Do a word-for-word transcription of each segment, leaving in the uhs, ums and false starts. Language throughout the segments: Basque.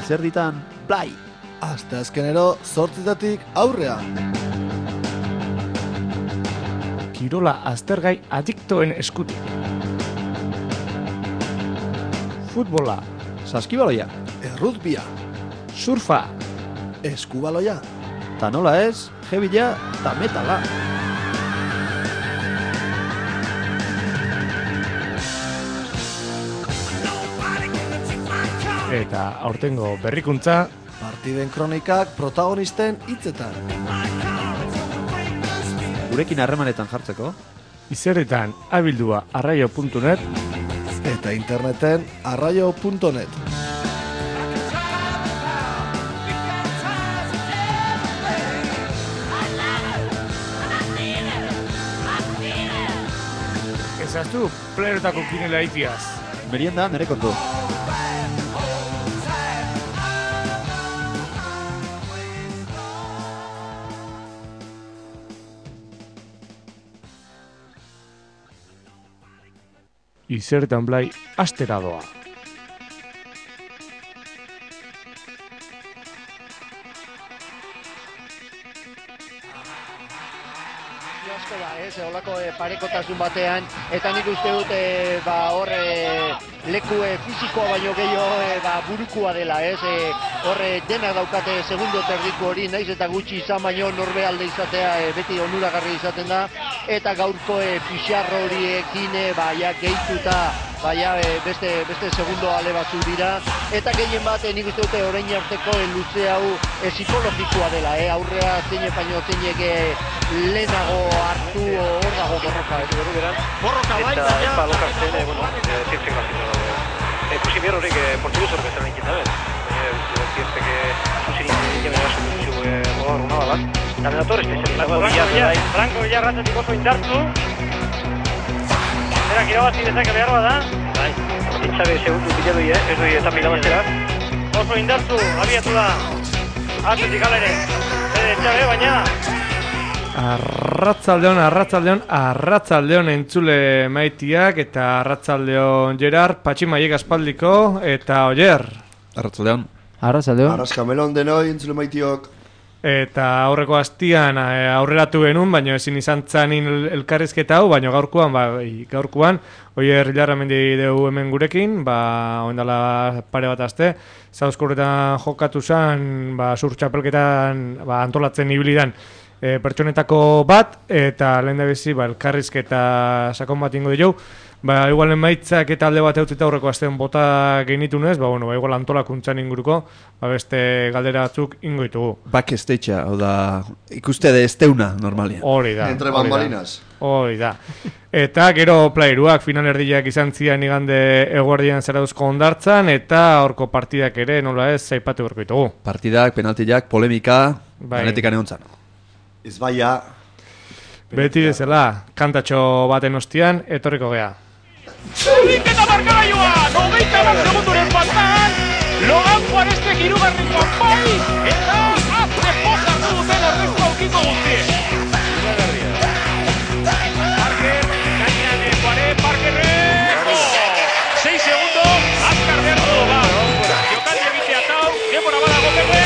Izerditan, Blai! Asteazkenero zortzitatik aurrea. Kirola aztergai adiktoen eskutik. Futbola, Saskibaloia, Errutbia, surfa, eskubaloia, ta nola ez, jebila ta metala. eta aurtengo berrikuntza, partiden kronikak protagonisten hitzetan. Gurekin harremanetan jartzeko, izerretan abildua arraio puntu net, eta interneten arraio puntu net. ezaztu playerotako kinela itiaz. merienda nere kontu. Izerretan Blai astera doa. Asko da, ez, holako e, parekotasun batean, eta nik uste dut e, ba, hor e, leku e, fizikoa baino gehiago e, ba, burukua dela, ez, e, hor e, denak daukate segundo terdiko hori, naiz eta gutxi izan baino norbe alde izatea e, beti onuragarri izaten da, eta gaurko e, pixarro horiekin e, ba, ja, gehituta, ba, ja, e, beste, beste segundo ale batzu dira, eta gehien bat e, nik uste dute orain arteko e, luze hau e, psikologikoa dela, e, aurrea zeine baino zeinek e, lehenago hartu hor dago borroka, ez dugu beran. Borroka bai, eta ez ba lokartzen, bueno, zientzek bazito dago. Ikusi behar horrek portuguz horrek bezala nintzen da, bez? Zientzek ikusi nintzen jemena baso dutxu rogar una balak. Eta benator espezializatu. Franco Villar ratzatik oso indartu. Berak irabazi dezake behar bada. Bai, itxabe segundu bila doi, ez doi eta pilabaztera. Oso indartu, abiatu da. Atletik ala ere. Itxabe, baina... Arratzaldeon, arratzaldeon, arratzaldeon entzule maitiak eta arratzaldeon Gerard, Patximaiek aspaldiko eta Oyer. Arratzaldeon. Arratzaldeon. Arraskamelon denoi entzule maitiok. Eta aurreko hastian aurreratu genuen, baina ezin izan zanin elkarrizketa hau, baina gaurkoan, ba, gaurkoan, Oyer Larramendi deu hemen gurekin, ba, oindala pare bat aste, Zauzkorretan jokatu zen, ba, sur txapelketan, ba, antolatzen ibilidan, E, pertsonetako bat, eta lehen da bizi, ba, elkarrizketa sakon bat ingo dugu. Ba, igualen maitzak eta alde bat eutzita aurreko astean bota genitunez, ba, bueno, ba, igual antolakuntzan inguruko, ba, beste galdera batzuk ingo ditugu. Backstage'a, hau da, ikuste de esteuna, normalia. Hori da. Entre bambalinas. Hori da. Eta gero playeruak finalerdiak izan zian igande eguerdian Zarauzko hondartzan, eta horko partidak ere, nola ez, zaipatu berko ditugu. Partidak, penaltiak, polemika, bai. Atletikan egon zan. Ez baia. Beti bezala, kantatxo baten ostian, etorriko gea. Zubiketa markagailua, nogeita bat segunduren faltan, Logan Juareztek hirugarren bai, eta azte pozartu duten errezko aukiko guztien. Parker, gainean Juarez, Parkerren, sei segundo, azkar behar du, ba. Jokaldi egitea tau, demora badago pepe.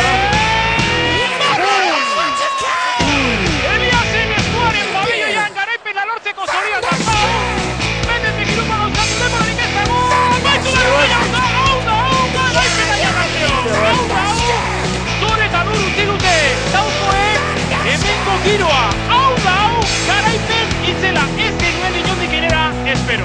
Giroa, hau da hau, garaipen itzela ez genuen inondik inera, espero.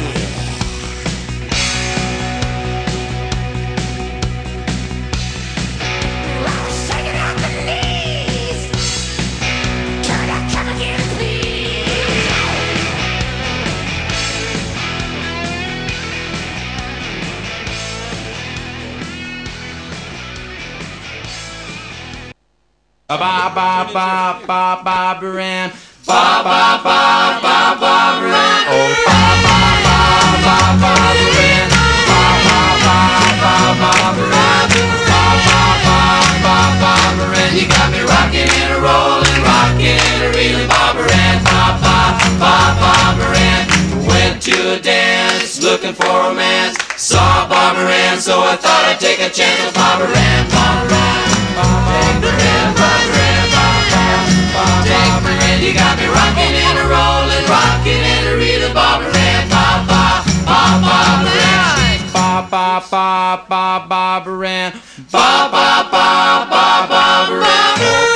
Ba ba ba ba ba ba Baran, ba ba ba ba ba Baran, oh ba ba ba ba ba Baran, ba ba ba ba ba Baran, ba ba ba ba ba Baran. You got me rocking and rolling, rocking and reeling, ba Baran, ba ba ba ba Baran. Went to a dance, looking for romance. saw Barbara Ann, so I thought I'd take a chance with Barbara Ann. Barbara Ann, Barbara Ann, Barbara Ann, Barbara Ann, you got me rocking and a rolling, rocking and a reeling, Barbara Ann, Barbara, Barbara Ann, Barbara, Barbara, Barbara Ann, Barbara, Barbara, Barbara Ann.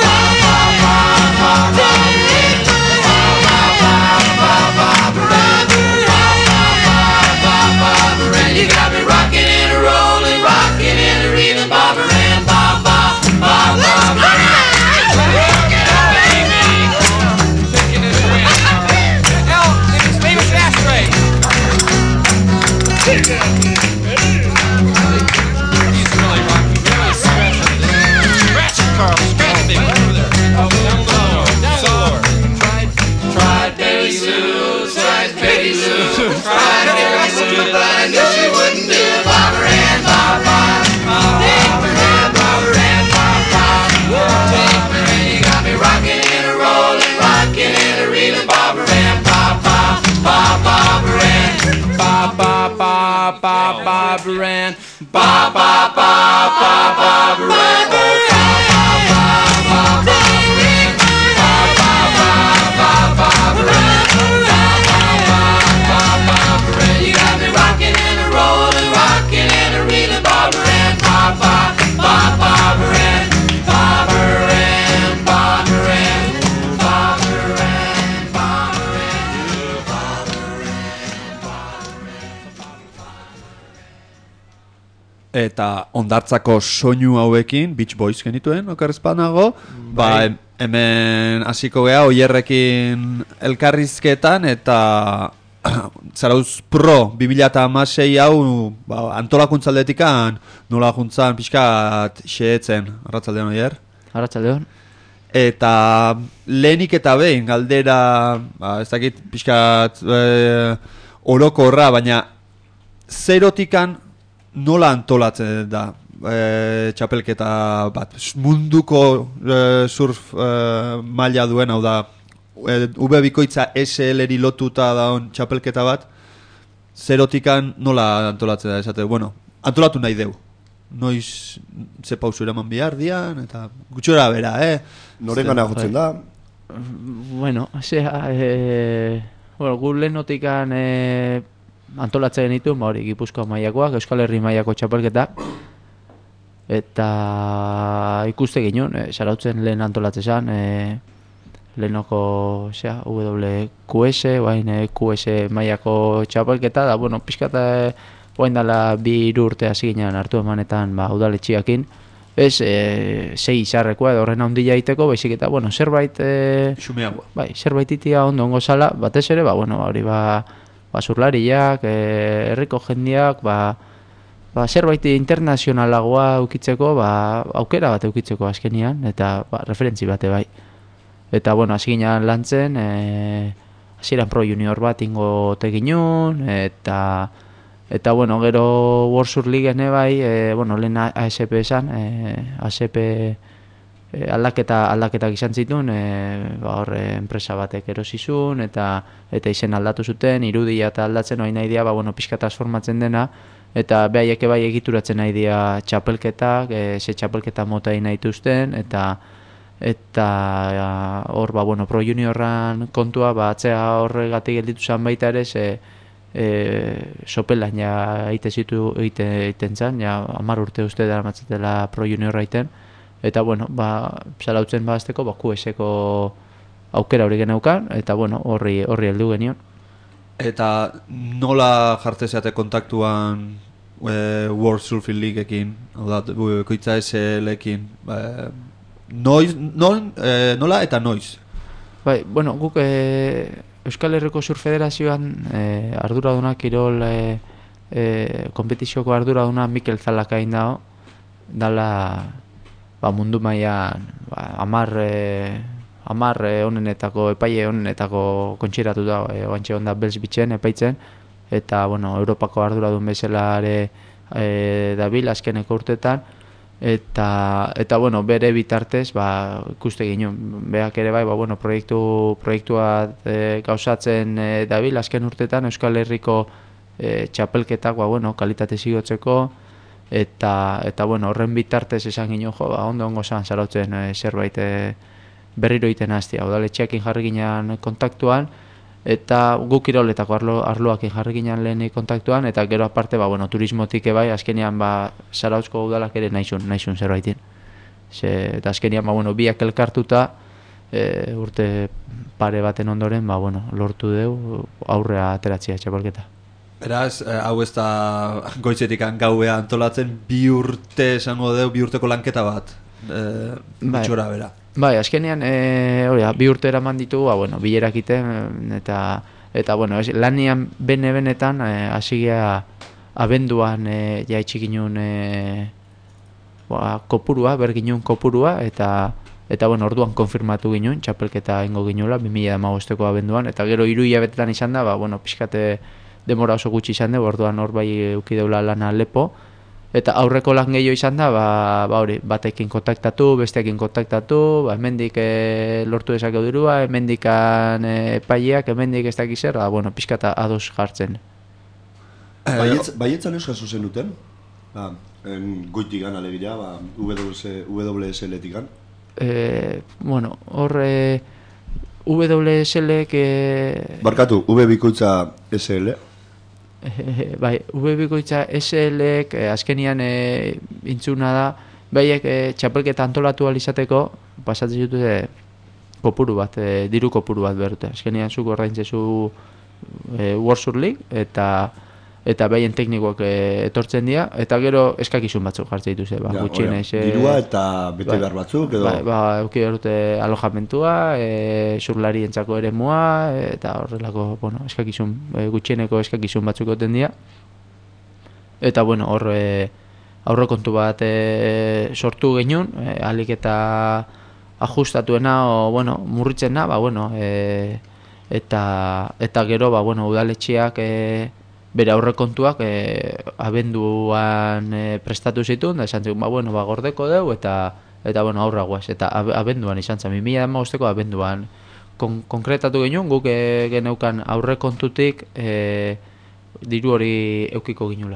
You got me rocking and a rolling, rocking and a reeling, Barbara Ann, Barbara, Barbara, rock it up, baby. Taking it away. L, it's famous ashtray. He's really rocking, really scratching. Scratch it, Carl, scratch it, baby, over there. Oh, down low, down low. Tried, tried Betty Lou, tried Betty Lou, tried Betty Lou, but I knew she wouldn't do it. Barbara Ann, Barbara, Barbara Ann, Barbara Ann, Barbara Ann, you got me rocking and a rolling, rocking and a reeling, Barbara Ann, Barbara, Barbara Ann, Barbara, Barbara, Barbara Ann, Barbara, Barbara, Barbara Ann, you got me rocking and a rolling, rocking and a reeling, Barbara Ann, Barbara, Barbara Ann, Barbara Ann, Barbara Ann, Barbara Ann, Barbara Ann. Eta ondartzako soinu hauekin, Beach Boys genituen, okerrezpanago, ba, hem- hemen hasiko gea, oierrekin elkarrizketan, eta Zarauz Pro bi mila hamasei hau ba, antolakuntzaldetikan nola juntzan pixkat xeetzen, arratsaldeon oier? Arratsaldeon. Eta lehenik eta behin galdera, ba, ez dakit pixkat e, orokorra, baina zerotikan nola antolatzen da e, txapelketa bat? Munduko e, surf e, maila duen, hau da, V bikoitza S L-eri lotuta daun txapelketa bat, zerotikan nola antolatzen da, esate, bueno, antolatu nahi deu. Noiz ze pausu eraman bihar dian, eta gutxora bera, eh? Noren gana jotzen da? Bueno, osea, eh, bueno, gu lehenotikan eh, antolatzen ditu, ba hori, Gipuzkoa mailakoak, Euskal Herri mailako txapelketa, eta ikuste ginen, eh, Zarautzen lehen antolatzen zen, eh, lehenoko, osea, W Q S, bain Q S mailako txapelketa, da, bueno, pixkata oain dala bi hiru urte hasi ginen hartu emanetan, ba, udaletxiakin, ez, e, sei izarrekoa edo horren handia iteko, baizik eta, bueno, zerbait, e, xumeagoa. Bai, zerbait itia ondo ongo zala, batez ere, ba, bueno, hori, ba, basurlariak, e, herriko jendiak, ba, ba, zerbait internazionalagoa ukitzeko, ba, aukera bat ukitzeko azkenian, eta, ba, referentzi bate bai. Eta, bueno, hasi ginen lantzen, e, hasieran Pro Junior bat ingo teginun, eta, eta, bueno, gero World Surf League bai, e, bueno, lehen A S P esan, e, A S P e, aldaketa, aldaketak izan zituen, e, ba, horre enpresa batek erosizun, eta, eta izen aldatu zuten, irudia eta aldatzen oain nahi dia, ba, bueno, pixka transformatzen dena, eta behaieke bai egituratzen nahi dia txapelketak, e, ze txapelketa mota egin nahi dituzten, eta eta hor, ba, bueno, Pro Juniorran kontua, ba, atzea horregatik gelditu zen baita ere, ze e, sopelan ja eite zitu eite, eiten zen, ja hamar urte uste dara matzatela Pro Juniorra iten, eta, bueno, ba, Zarautzen bazteko, ba, Q S-ko aukera hori geneukan, eta, bueno, horri, horri heldu genion. Eta nola jartzen zeate kontaktuan e, World Surfing Leagueekin, hau da, koitza S L-ekin, e, noiz, non, e, nola eta noiz? Bai, bueno, guk e, Euskal Herriko Sur Federazioan e, arduraduna kirol e, e, kompetizioko arduraduna Mikel Zalakain dago, dala ba, mundu mailan ba, amar e, amar honenetako, epaile honenetako kontxeratu da, e, oantxe onda Belz Bitzen epaitzen, eta, bueno, Europako arduradun bezala ere e, dabil azkeneko urtetan, eta, eta bueno, bere bitartez, ba, ikuste ginen, berak ere bai, ba, bueno, proiektu, proiektua e, gauzatzen e, dabil azken urtetan Euskal Herriko e, txapelketak, ba, bueno, kalitate zigotzeko, eta, eta bueno, horren bitartez esan ginen, jo, ba, ondo ongo zan zarautzen e, zerbait e, berriro iten hastia. Udaletxeakin jarri ginen kontaktuan, eta guk kiroletako arlo, arloakin jarri ginen lehen kontaktuan, eta gero aparte, ba, bueno, turismotik ebai, azkenean, ba, Zarautzko udalak ere naizun, naizun zerbaitin. Ze, eta azkenean, ba, bueno, biak elkartuta, e, urte pare baten ondoren, ba, bueno, lortu deu aurrea ateratzea txapelketa. Beraz, hau ez da goizetik gaua antolatzen, bi urte esango deu, bi urteko lanketa bat, e, gutxora bera. Bai, azkenean, e, hori, bi urte eraman ditugu, ba, bueno, bilerak iten, eta, eta bueno, ez, lanian bene-benetan, hasi e, gea abenduan e, ja itxikinun e, ba, kopurua, berginun kopurua, eta eta bueno, orduan konfirmatu ginen, txapelketa ingo ginula, bi mila hamabosteko abenduan, eta gero hiru hilabetetan izan da, ba, bueno, pixkate demora oso gutxi izan dugu, orduan hor bai eukideula lana lepo, eta aurreko lan gehiago izan da, ba, ba hori, batekin kontaktatu, besteekin kontaktatu, ba, hemendik e, lortu dezakeu dirua, hemendikan e, epaileak, hemendik ez dakiz zer, ba, bueno, pixkata ados jartzen. Baietz, baietzan euskal zuzen duten? Ba, goitikan alegira, ba, W S L-tikan? Eh, bueno, hor eh, W S L que Barkatu, V bikoitza S L. Eh, bai, V bikoitza S L que azkenian eh, intzuna da, baiek eh, txapelketa antolatu alizateko pasatzen ditute kopuru bat, eh, diru kopuru bat berute. Azkenian zuk ordaintzezu eh, World Sur League eta eta behaien teknikoak e, etortzen dira, eta gero eskakizun batzuk jartzen dituzte, ba, ja, gutxienez. E, dirua eta bete behar batzuk, edo? Ba, ba euki dute alojamentua, e, surlari entzako ere mua, e, eta horrelako, bueno, eskakizun, e, gutxieneko eskakizun batzuk goten dira. Eta, bueno, hor e, aurrekontu bat e, sortu genuen, e, alik eta ajustatuena, o, bueno, murritzena, ba, bueno, e, eta, eta gero, ba, bueno, udaletxeak, e, bere aurrekontuak e, abenduan e, prestatu zituen, da esan zikun, ba, bueno, ba, gordeko deu, eta, eta bueno, aurra guaz, eta abenduan izan zen, bi mila hamabosteko abenduan kon, konkretatu genuen, guk e, geneukan aurrekontutik e, diru hori eukiko ginula.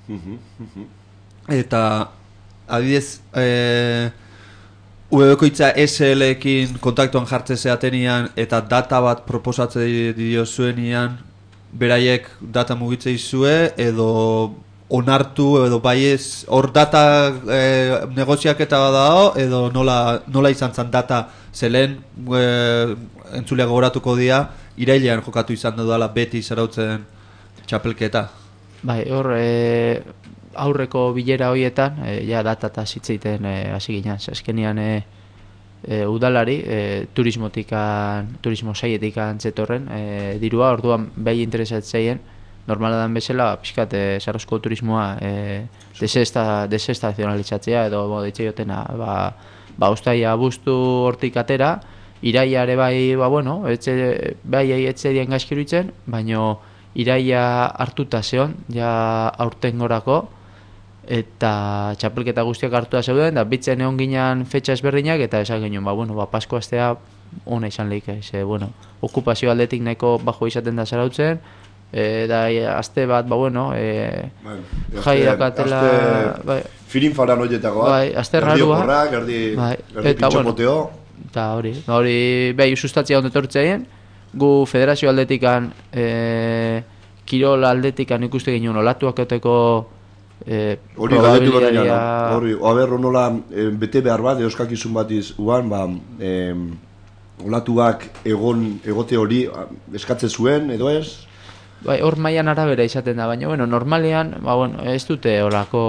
Eta, adidez, e, uebekoitza S L-ekin kontaktuan jartze zeatenian, eta data bat proposatze dio zuenian, beraiek data mugitze izue, edo onartu, edo baiez, hor data e, negoziaketa badao, edo nola, nola izan zen data zelen, e, entzulea gogoratuko dira, irailean jokatu izan dudala beti Zarautzen txapelketa. Bai, hor, e, aurreko bilera horietan, e, ja data eta zitzeiten e, hasi ginen, azkenian e, E, udalari, e, turismotikan, turismo saietikan zetorren e, dirua, orduan behi interesatzeien, normala dan bezala, pixkat, e, Zarautzko turismoa e, desestazionalizatzea, edo ditzeotena, ba, ba ustaia abuztu hortik atera, iraia ere bai, ba, bueno, etxe, bai etxe dien gaizkiruitzen, baino iraia hartuta zeon, ja aurten gorako, eta txapelketa guztiak hartua zeuden, da bitzen egon ginen fetxa ezberdinak, eta esan genuen, ba, bueno, ba, Pasko astea ona izan lehik, ze, bueno, okupazio aldetik nahiko bajo izaten da Zarautzen, e, da aste bat, ba, bueno, e, bai, jai dakatela... Bai, firin faran horietakoa, bai, aste erdi rarua, oporrak, erdi, bai, erdi pitxopoteo. Bueno, eta hori, hori, behi sustatzia ondo etortzeien, gu federazio aldetikan, e, kirol aldetikan ikuste ginen olatuak euteko Eh, hori galdetu berreina, hori, haber, nola, e, bete behar bat, euskakizun batiz uan, ba, e, olatuak egon, egote hori eskatze zuen, edo ez? Bai, hor mailan arabera izaten da, baina, bueno, normalean, ba, bueno, ez dute olako,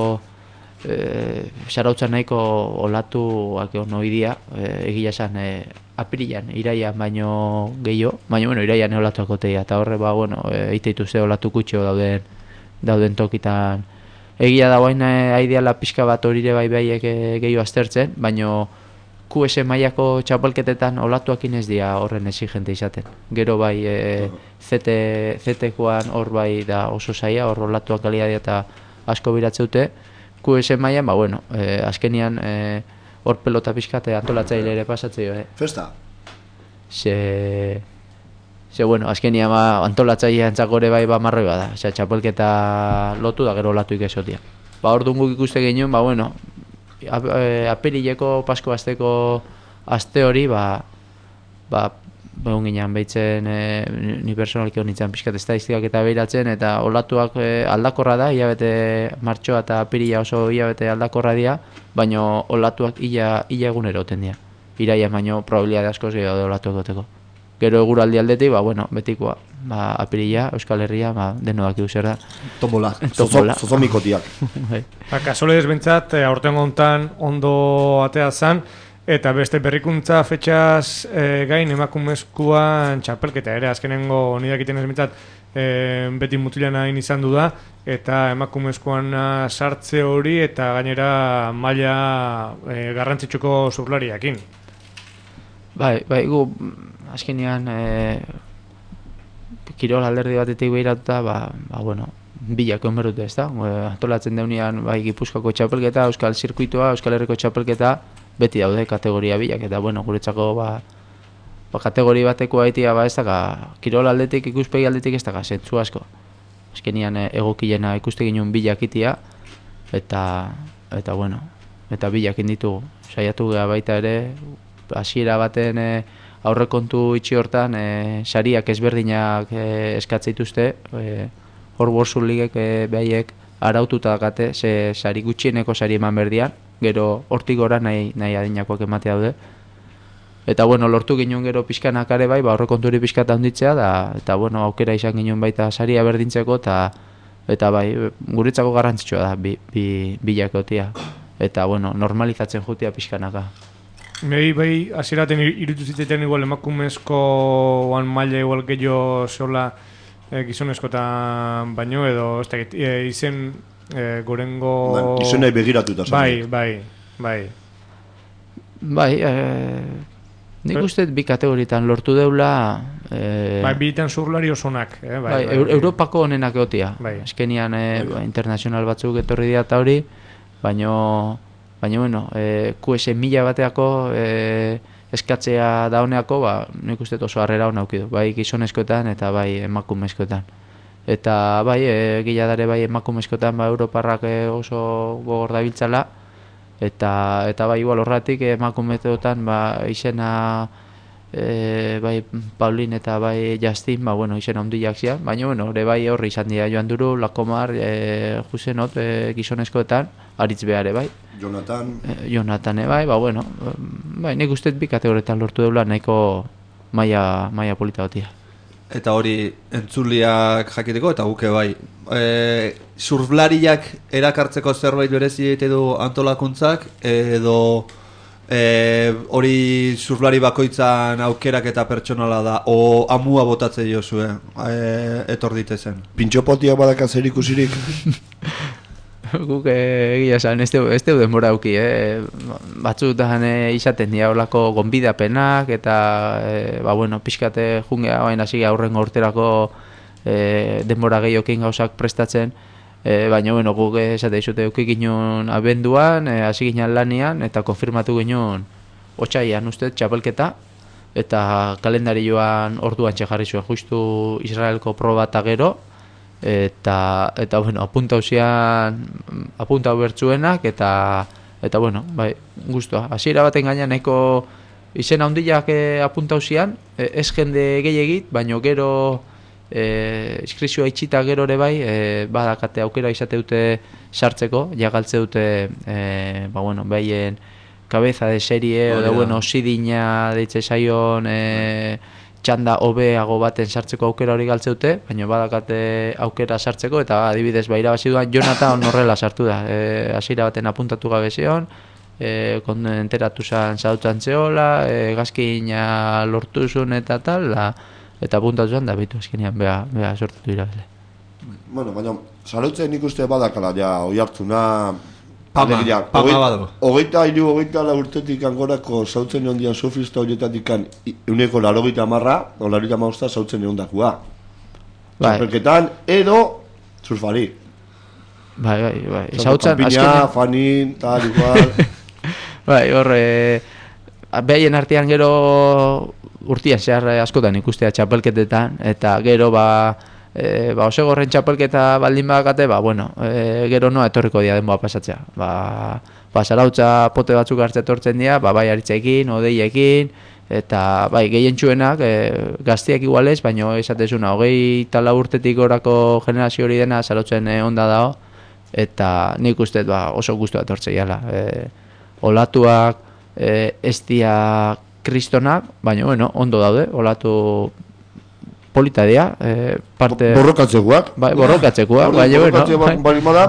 e, Zarautzan nahiko olatuak egon noidia, e, egia esan, e, apirilan, iraian baino gehiago, baina, bueno, iraian olatuak oteia, eta horre, ba, bueno, e, iteitu ze olatu kutxo dauden, dauden tokitan. Egia da guain aideala pixka bat horire bai baiek gehiago aztertzen, baino Q S mailako txapelketetan olatuakin ez dira horren exigente izaten. Gero bai e, Z T-koan hor bai da oso zaila, hor olatuak galia eta asko biratzeute. Q S mailan, ba bueno, e, azkenian e, hor pelota pixkate antolatzaile ere pasatzeio, eh? Festa? Ze... Ze, bueno, azkenia ba, antolatzaile antzakore bai ba marroi bada. Osea, txapelketa lotu da gero olatuik esotia. Ba, orduan guk ikuste genuen, ba, bueno, ap, e, apirileko, pasko asteko aste hori, ba, ba, egon ginean behitzen, e, ni personalki honitzen pixkat estadistikak eta behiratzen, eta olatuak e, aldakorra da, hilabete martxoa eta apirila oso hilabete aldakorra dira, baina olatuak ila, ila egunero oten dira. Iraia baino probabilitate askoz gehiago olatuak goteko. Gero eguraldi aldetik, ba, bueno, betikoa, ba, apirila, Euskal Herria, ba, denoak zer da. Tombola, Tombola. zozomikotiak. Ba, kasolez bentsat, aurten gontan ondo atea zan, eta beste berrikuntza fetxaz e, gain emakumezkoan txapelketa ere, azkenengo nidakiten ez bentsat, e, beti mutilan hain izan du da, eta emakumezkoan sartze hori, eta gainera maila e, garrantzitsuko zurlariakin. Bai, bai, gu, azkenean, e, kirol alderdi batetik behiratuta, ba, ba, bueno, bilak onberute ez da. Antolatzen deunean, bai, Gipuzkoako txapelketa, Euskal Zirkuitoa, Euskal Herriko txapelketa, beti daude kategoria bilak, eta, bueno, guretzako, ba, ba kategori bateko haitia, ba, ez daga, kirol aldetik, ikuspegi aldetik ez daga, zentzu asko. Azkenean, e, egokilena ikuste ginen bilak itia, eta, eta, bueno, eta bilak inditugu. Saiatu gara baita ere, hasiera baten e, aurrekontu itxi hortan e, sariak ezberdinak e, eskatzen dituzte, e, hor World Ligek e, behaiek araututa dakate, ze sari gutxieneko sari eman berdian, gero hortik gora nahi, nahi adinakoak ematea daude. Eta bueno, lortu ginen gero pixkanak ere bai, ba, aurrekontu hori pixkata handitzea, da, eta bueno, aukera izan ginen baita saria berdintzeko, eta eta bai, guretzako garrantzitsua da bi, bi, bilakotia. Eta bueno, normalizatzen jutia pixkanaka. Bai, bai, hasieraten irutu zitetan igual emakumezkoan maila igual gehiago zeola e, gizonezkotan baino edo ez dakit, e, izen e, gorengo... Ba, izenei begiratuta zen. Bai, bai, bai. Bai, e, nik uste bi kategoritan lortu deula... E, bai, bitan zurlari osonak. Eh? Bai, bai, bai, bai, Europako onenak egotia. Bai. Azkenian e, bai, internazional batzuk etorri dira eta hori, baino... Baina, bueno, e, Q S mila bateako e, eskatzea dauneako, ba, nik uste oso harrera hona aukidu, bai gizonezkoetan eta bai emakumezkoetan. Eta bai, e, giladare bai emakumezkoetan ba, Europarrak e, oso gogor dabiltzala, eta, eta bai igual horratik emakumezkoetan ba, izena e, bai Paulin eta bai Justin, ba, bueno, izena ondiak zian, baina bueno, ere bai horri izan dira Joan Duru, Lakomar, e, Jusenot, e, gizonezkoetan, aritz behare bai. Jonathan. Eh, Jonathan, bai, ba, bueno, bai, nik uste bi kategoretan lortu deula nahiko maila, maila polita batia. Eta hori entzuliak jakiteko eta guke bai. E, surflariak erakartzeko zerbait berezi egite du antolakuntzak, edo e, hori surflari bakoitzan aukerak eta pertsonala da, o amua botatze diozue, e, etor ditezen. Pintxopotiak badaka zer ikusirik? Guk egia esan, ez deu denbora auki, eh? Batzutan eh, izaten dira olako gonbidapenak, eta eh, ba, bueno, pixkate jungea baina hasi aurrengo urterako eh, denbora gehiokin gauzak prestatzen, eh, baina bueno, guk esate izute auki ginen abenduan, eh, hasi ginen lanian, eta konfirmatu ginen otsaian uste txapelketa, eta kalendarioan orduan txejarri zuen justu Israelko proba eta gero, eta eta bueno, apuntauzian apuntau bertzuenak eta eta bueno, bai, gustoa. Hasiera baten gaina nahiko izen handiak eh, apuntauzian, eh, ez jende gehiegit, baino gero eh inskripzioa itxita gero ere bai, eh, badakate aukera izate dute sartzeko, ja galtze dute eh ba bueno, baien cabeza de serie edo bueno, sidina deitze saion eh txanda hobeago baten sartzeko aukera hori galtze dute, baina badakate aukera sartzeko, eta adibidez ba irabazi duan Jonathan horrela sartu da. Eh hasiera baten apuntatu gabe zion, eh kon enteratu zan sautan zeola, eh gazkina lortu zuen eta tal, la, eta apuntatu zan da bitu azkenean bea bea sortu irabazle. Bueno, baina sarautzen ikuste badakala ja oihartzuna. Pama, pama badu. Hogeita hiru, hogeita lau urtetik angorako sautzen egon dian sofista horietatik euneko larogeita marra, o larogeita maosta sautzen egon dakua. Bai. Txapelketan, edo surfari. Bai, bai, bai. Sautzen azkenean... Fanin, tal, igual... bai, hor, e, behaien artean gero urtian zehar askotan ikustea txapelketetan, eta gero ba, e, ba osegorren txapelketa baldin badakate, ba, bueno, e, gero noa etorriko dia denboa pasatzea. Ba, ba Zarautza pote batzuk hartzea etortzen dira, ba, bai aritzekin, odeiekin, eta bai gehientsuenak e, gaztiak igualez, baina esatezuna, hogei tala urtetik gorako generazio hori dena Zarautzen e, onda dago, eta nik uste ba, oso guztua etortzea jala. E, olatuak e, ez dia kristonak, baina bueno, ondo daude, olatu polita dira, e, parte... Borrokatzekoak. Bai, borrokatzekuak, baina bueno. Borrokatzekoak bali moda,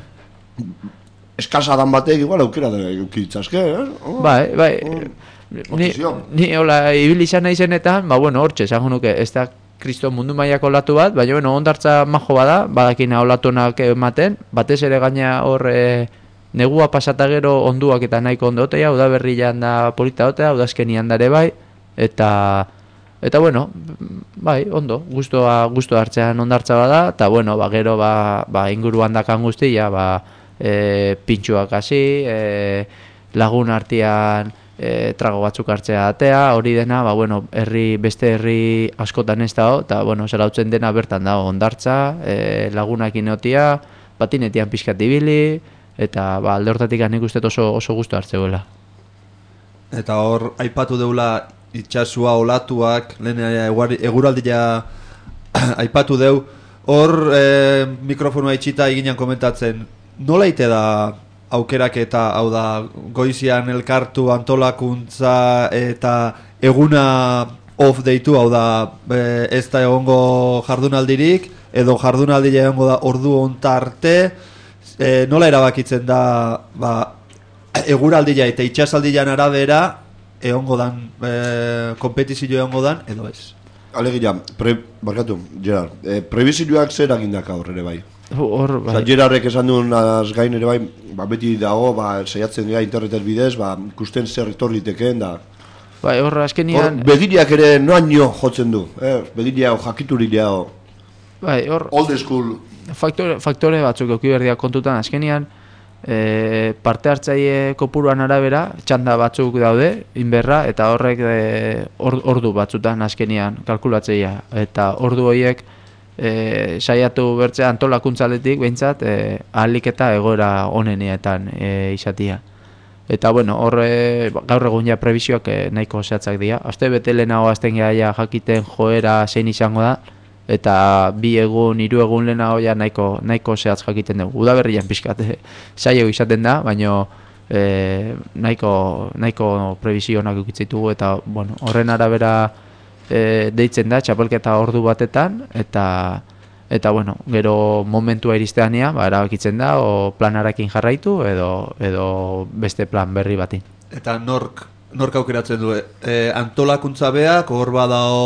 eskasadan batek igual aukera da eukitzazke, eh? Oh, bai, bai, oh, ni, ni hola, ibili izan nahi zenetan, ba bueno, hortxe, esango nuke, ez da kristo mundu mailako olatu bat, baina bueno, ondartza majo bada, badakina olatunak ematen, batez ere gaina hor... E, negua pasata gero onduak eta nahiko ondo otea, udaberrian da polita otea, udazkenian dare bai, eta eta bueno, bai, ondo, gustoa gustoa hartzean ondartza bada, eta bueno, ba, gero ba, ba, inguruan dakan guztia, ba, e, pintxuak hasi, e, lagun artean e, trago batzuk hartzea atea, hori dena, ba, bueno, herri, beste herri askotan ez dago, eta bueno, Zarautzen dena bertan dago ondartza, e, lagunakin otia, patinetian pixkat ibili, eta ba, alde hortatik nik uste oso, oso gustu hartzeuela. Eta hor, aipatu deula itxasua, olatuak, lehen eguraldia aipatu deu, hor e, mikrofonua itxita eginean komentatzen, nola ite da aukerak eta, hau da, goizian elkartu antolakuntza eta eguna off deitu, hau da, e, ez da egongo jardunaldirik, edo jardunaldia egongo da ordu ontarte, E, nola erabakitzen da ba, eguraldia eta itxasaldian arabera egongo dan e, kompetizio egongo dan edo ez? Alegia, pre, barkatu, Gerard, e, prebizioak zer agindak aurre ere bai? Hor, bai. Osa, Gerardek esan duen az gain ere bai, ba, beti dago, ba, saiatzen dira internetet bidez, ba, ikusten zer etorritekeen da. Bai, hor, azkenian... Hor, begiriak ere noan nio jotzen du, eh? Begiria o jakituria o... Bai, hor... Old school... Faktore, faktore batzuk euki berdia kontutan azkenian, e, parte hartzaile kopuruan arabera, txanda batzuk daude, inberra, eta horrek e, or, ordu batzutan azkenian kalkulatzeia. Eta ordu horiek e, saiatu bertzea antolakuntzaletik behintzat, e, ahalik eta egoera oneneetan e, izatia. Eta bueno, horre gaur egun ja prebizioak e, nahiko zehatzak dira. Aste bete lehenago azten geha jakiten joera zein izango da, eta bi egun, hiru egun lehenago ja nahiko, nahiko zehatz jakiten dugu. Udaberrian pixkat saio izaten da, baina e, nahiko, nahiko prebizionak ukitzitugu, eta bueno, horren arabera e, deitzen da, txapelketa ordu batetan, eta eta bueno, gero momentua iristeania, ba, erabakitzen da, o planarakin jarraitu, edo, edo beste plan berri batin. Eta nork, nork aukeratzen du, e, antolakuntza beak, hor badao...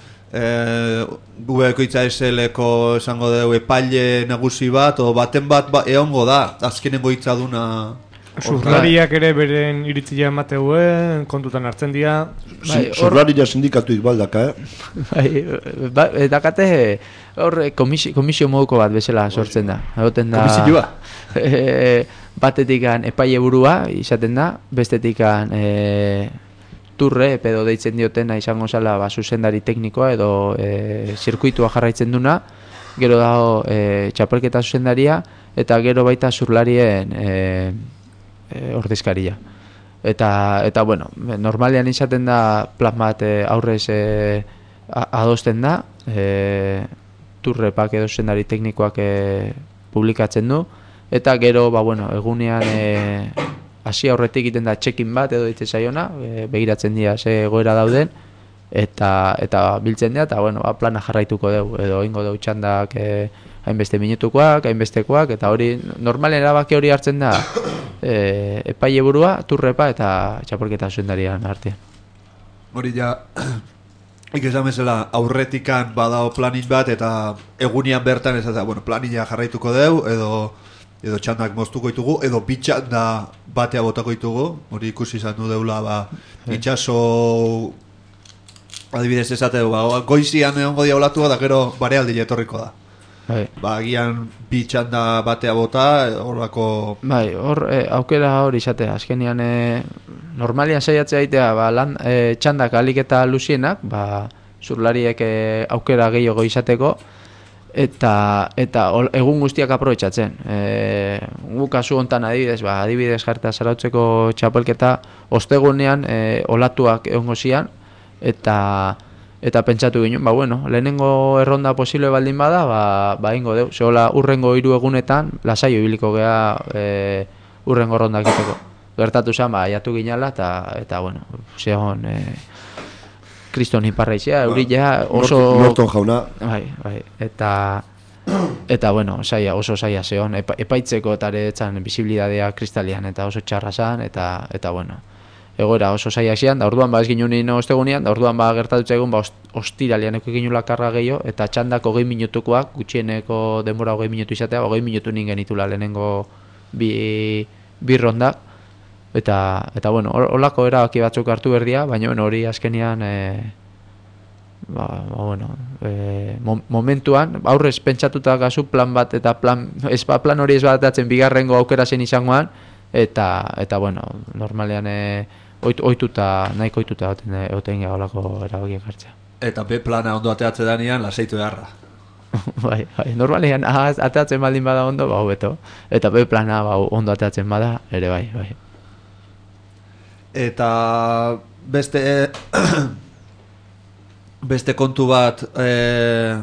E, gubekoitza eseleko esango dugu epaile nagusi bat, o baten bat ba, eongo da, azkenengo hitza duna. Zurlariak ere beren iritzia emateuen, kontutan hartzen dira. Bai, Zurlaria sindikatuik baldaka, eh? Bai, ba, dakate hor komisio, komisio moduko bat bezala sortzen da. Egoten da. Komisioa? E, batetikan epaile burua izaten da, bestetikan e, turre edo deitzen diotena izango zala ba, zuzendari teknikoa edo e, zirkuitua jarraitzen duna, gero dago e, txapelketa zuzendaria, eta gero baita zurlarien e, e, ordezkaria. Eta, eta bueno, normalean izaten da plan bat e, aurrez e, adosten da, e, turrepak edo zuzendari teknikoak e, publikatzen du, eta gero, ba, bueno, egunean... E, hasi aurretik egiten da check-in bat edo ditzen zaiona, e, begiratzen dira ze egoera dauden, eta eta biltzen dira, eta bueno, ba, plana jarraituko dugu, edo ingo dugu txandak e, hainbeste minutukoak, hainbestekoak, eta hori, normalen erabaki hori hartzen da e, epaile burua, turrepa eta txapelketa zuzendarian artean. Hori ja, ikesan bezala aurretikan badao planin bat, eta egunian bertan ez da, bueno, planina jarraituko dugu, edo edo txandak moztuko ditugu, edo bitxanda batea botako ditugu, hori ikusi izan du deula, ba, itxaso, adibidez esateu, ba, goizian egongo dia olatua, da gero barealdi etorriko da. Bai. Ba, agian bitxanda batea bota, horrako... Bai, hor, e, aukera hori izatea, azkenian, e, normalian saiatzea aitea, ba, lan, e, txandak alik eta luzienak, ba, zurlariek e, aukera gehiago izateko, eta eta ol, egun guztiak aprobetxatzen. E, gu kasu hontan adibidez, ba, adibidez jarta zarautzeko txapelketa, ostegunean e, olatuak egongo zian, eta eta pentsatu ginen, ba bueno, lehenengo erronda posible baldin bada, ba, ba ingo deu, zehola urrengo hiru egunetan, lasaio ibiliko gea e, urrengo erronda egiteko. Gertatu zen, ba, aiatu ginala, eta, eta bueno, zegoen, e, kriston iparraizia, eurila oso... Norton jauna. Bai, bai, eta... Eta, bueno, saia, oso saia zeon, epa, epaitzeko eta ere etzan bisibilidadea kristalian, eta oso txarra zan, eta, eta bueno, egoera oso saia zian, da orduan ba ez ginen nino ostegunean, da orduan ba gertatutza egun ba ostiralean eko ginula karga gehiago, eta txandako hogei minutukoak, gutxieneko denbora hogei minutu izatea, hogei minutu ningen itula lehenengo bi, bi rondak, eta, eta bueno, holako erabaki batzuk hartu berdia, baina bueno, hori azkenian... E, Ba, ba, bueno, e, momentuan aurrez pentsatuta gazu plan bat eta plan, ez ba, plan hori ez batatzen bigarrengo aukera zen izangoan eta, eta bueno, normalean e, oit, oituta, nahiko oituta egoten gara olako erabakiak hartzea. Eta B plana ondo ateatze danean lasaitu beharra. bai, bai, normalean A ateatzen baldin bada ondo, ba, hobeto. Eta B plana ba, ondo ateatzen bada, ere bai, bai. Eta beste... Beste kontu bat eh,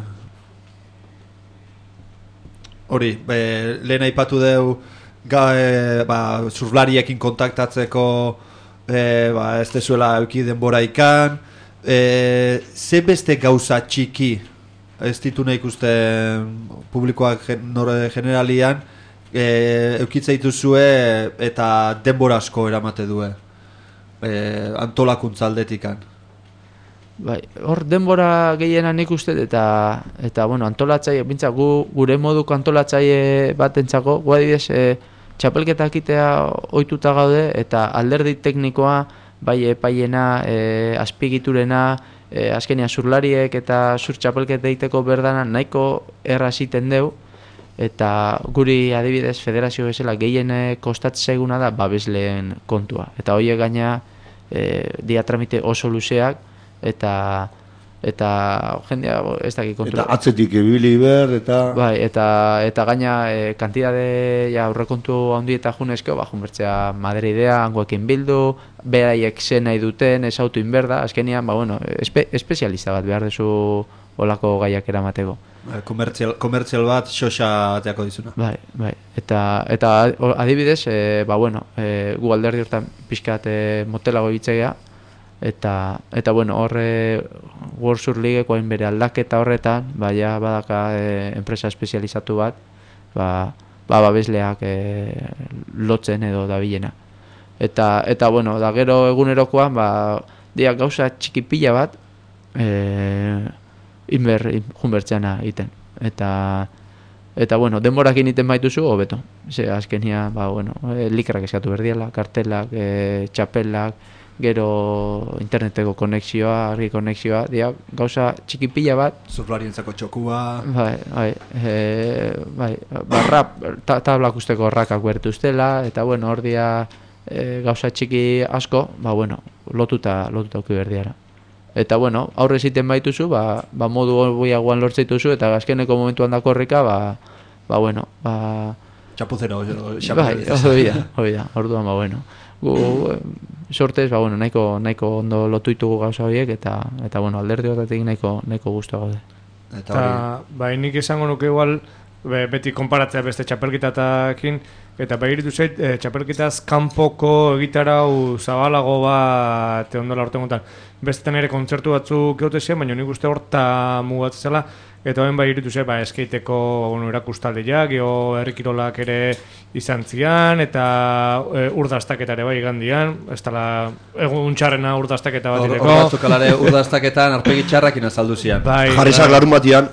hori, eh, lehen aipatu deu ga, eh, ba, surflariekin kontaktatzeko eh, ba, ez dezuela euki denbora ikan eh, ze beste gauza txiki ez ditu nahi ikuste publikoak generalian eh, eukitza dituzue eta denbora asko eramate due eh, antolakuntza aldetikan. Bai, hor denbora gehiena nik uste eta eta bueno, antolatzaile, bintza gu gure moduko antolatzaile batentzako, gu adibidez e, txapelketak itea ohituta gaude eta alderdi teknikoa bai epaiena, e, azpigiturena, e, azkenia zurlariek eta zur txapelketa egiteko berdana nahiko erraz iten deu eta guri adibidez federazio bezala gehien kostatzen zaiguna da babesleen kontua eta horiek gaina e, dia tramite oso luzeak eta eta jendea ez dakit kontura. Eta atzetik ibili ber eta bai, eta eta gaina e, kantidade ja aurrekontu handi eta junezko, ba junbertzea Madridea hangoekin bildu, beraiek zen nahi duten, ez auto inberda, azkenian ba bueno, espe, espezialista bat behar dezu olako gaiak eramateko. Komertzial, komertzial bat xoxa ateako dizuna. Bai, bai. Eta eta adibidez, e, ba bueno, e, gu alderdi hortan pixkat e, motelago ibitzea. Eta, eta bueno, horre World Sur Leagueko hain bere aldaketa horretan, baina badaka e, enpresa espezializatu bat, ba, ba babesleak e, lotzen edo dabilena. Eta, eta bueno, da gero egunerokoan, ba, dia gauza txikipila bat, e, inber, junbertzeana iten. Eta, eta bueno, denborak initen baituzu, hobeto. Ze azkenia, ba, bueno, e, likrak eskatu berdiela, kartelak, e, txapelak, gero interneteko konexioa, argi konexioa, dia gauza txikipila bat. Surflarientzako txokua. Bai, bai, e, bai, barra, ta, tablak usteko rakak bertu ustela, eta bueno, hor dia e, gauza txiki asko, ba bueno, lotuta, lotuta uki berdiara. Eta bueno, aurre ziten baituzu, ba, ba modu goiagoan lortzeituzu, eta azkeneko momentuan dakorrika, ba, ba bueno, ba... Txapuzero, bai, hori da, hori da, orduan, ba bueno. Gu, sortez, ba, bueno, nahiko, nahiko ondo lotuitugu gauza horiek eta eta bueno, alderdi horretik nahiko nahiko gustu gaude. Eta bai, nik esango nuke igual be, beti konparatzea beste txapelketatakin eta bai iritu zait e, txapelketaz kanpoko egitarau zabalago bat ondola urte gontan. Bestetan ere kontzertu batzuk geote zian, baina nik uste horta mugatzela eta hoen bai iritu zait, ba, eskeiteko bueno, erakustaldeak, geho herrikirolak ere izan zian, eta e, urdaztaketa ere bai gandian, ez dala egun txarrena urdaztaketa bat ireko. Hor batzuk alare urdaztaketan arpegi txarrakin azaldu zian. Bai, jarrizak larun batian.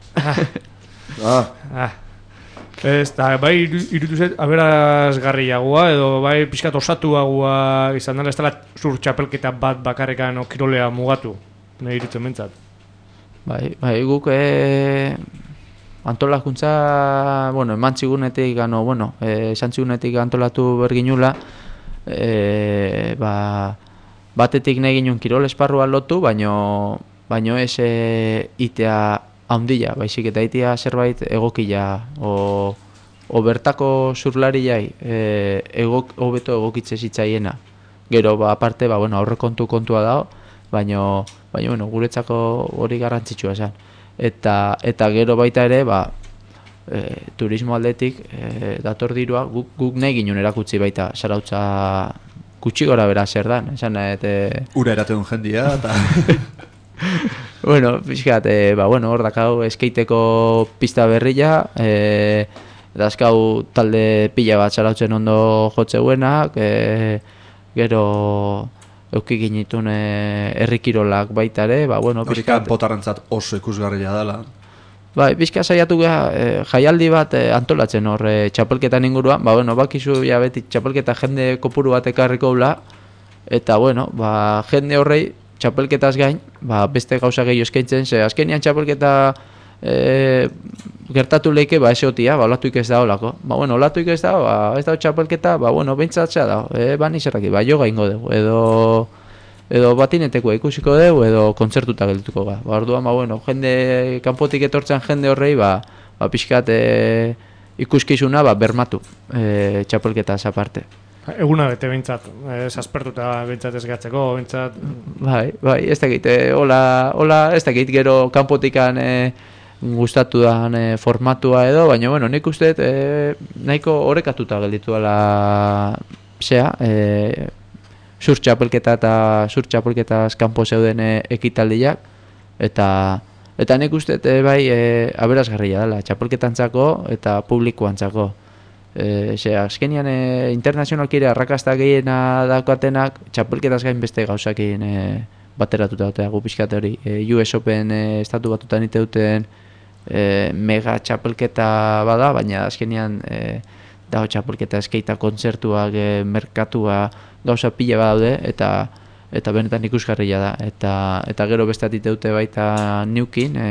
ah. ah. Ez, da, bai irutu zet, aberazgarriagoa, edo bai pixkat osatuagoa izan dela, ez dela zur txapelketa bat bakarrekan okirolea mugatu, nahi irutzen bentsat. Bai, bai, guk e, antolakuntza, bueno, eman txigunetik, gano, bueno, e, esan txigunetik antolatu berginula, e, ba, batetik nahi ginen kirol esparrua lotu, baino, baino ez e, itea handia, baizik eta itea zerbait egokila, o, o bertako zurlari jai, e, egok, hobeto egokitze zitzaiena. Gero, ba, aparte, ba, bueno, aurrekontu kontua dago, baino, baino, bueno, guretzako hori garrantzitsua esan. Eta, eta gero baita ere, ba, e, turismo aldetik e, dator dirua, guk, guk nahi ginen erakutsi baita, Zarautza gutxi gora bera zer dan, esan nahet... E... Ura eraten jendia, eta... bueno, pixkat, e, ba, bueno, hor dakau eskeiteko pista berria, e, dazkau talde pila bat Zarautzen ondo jotzeuenak, e, gero eukik ginitun e, herrikirolak baita ere, ba, bueno, pixkat... Horikan potarrantzat oso ikusgarria dela. Bai, bizka saiatu geha, e, jaialdi bat e, antolatzen hor e, txapelketan inguruan, ba, bueno, bakizu ja beti txapelketa jende kopuru bat ekarriko ula, eta, bueno, ba, jende horrei txapelketaz gain, ba, beste gauza gehiago eskaintzen, ze azkenian txapelketa e, gertatu leike, ba, eseotia, ba, olatuik ez da olako. Ba, bueno, olatuik ez da, ba, ez da txapelketa, ba, bueno, behintzatzea da, e, ba, nizerraki, ba, joga ingo dugu, edo... edo batinetekoa ikusiko dugu, edo kontzertuta geldituko ga. Ba, orduan, ba, bueno, jende, kanpotik etortzen jende horrei, ba, ba pixkat e, ikuskizuna, ba, bermatu, e, txapelketaz aparte. Eguna bete behintzat, ez aspertuta behintzat ez gatzeko, behintzat... Bai, bai, ez dakit, e, hola, hola, ez dakit, gero kanpotikan e, gustatu dan e, formatua edo, baina, bueno, nik uste, e, nahiko orekatuta gelditu dela, zea, e, zur txapelketa eta zur txapelketaz kanpo zeuden e, ekitaldiak, eta eta nik uste e, bai e, aberasgarria dela txapelketantzako eta publikoantzako. E, ze, azkenian e, internazionalki ere arrakasta gehiena daukatenak txapelketaz gain beste gauzakin e, bateratuta dute gu pixkat hori. E, U S Open e, estatu batutan ite duten e, mega txapelketa bada, baina azkenian e, dago txapelketa eskeita kontzertuak, e, merkatua, gauza pila badaude eta eta benetan ikusgarria da eta eta gero besteatik dute baita Newkin e,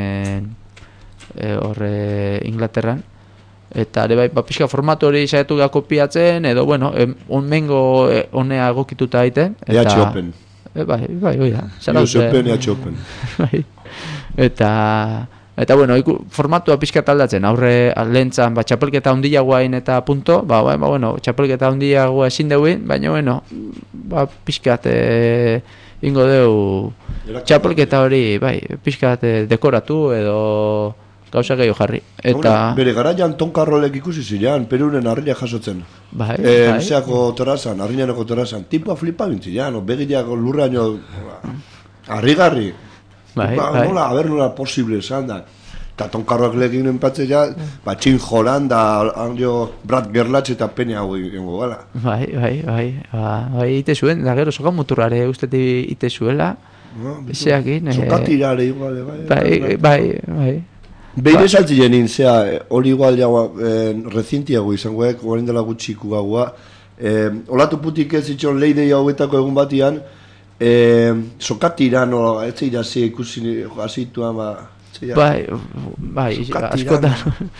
e, hor e, Inglaterran eta ere bai ba, pixka formatu hori saiatu ga kopiatzen edo bueno onmengo e, honea egokituta daiten eta E H Open e, bai bai hori da U S Open E H Open bai eta Eta, bueno, iku, formatua pixkat aldatzen, aurre lehentzan, ba, txapelketa handia guain eta punto, ba, ba, ba, bueno, txapelketa handia gua ezin deuin, baina, bueno, ba, pixkat e, ingo deu txapelketa hori, bai, pixkat e, dekoratu edo gauza gehiago jarri. Eta... Bere garaian tonkarrolek ikusi zilean, Peruren harria jasotzen. Bai, e, bai. Zeako torazan, harrianeko torazan, tipua flipa bintzilean, begileako lurraino, harrigarri. Bai, ba, bai. nola, a ber nola posible esan da. Eta tonkarroak lekin enpatze ja, ba, Txin Holanda, jo, Brad Gerlatz eta pene hau egingo gala. Bai, bai, bai, ba, bai, ite zuen, da gero, soka muturrare usteti ite zuela, no, zeakin. Sokatirare igual, bai. Bai, bai, bai. Behin esaltzien nintzea, hori igual jaua, eh, rezintiago izangoek, orain dela gutxiku gaua, eh, olatu putik ez itxon leidei hauetako egun batian, Eh, sokatira no ez ira se ikusi hasituan ba bai bai askotan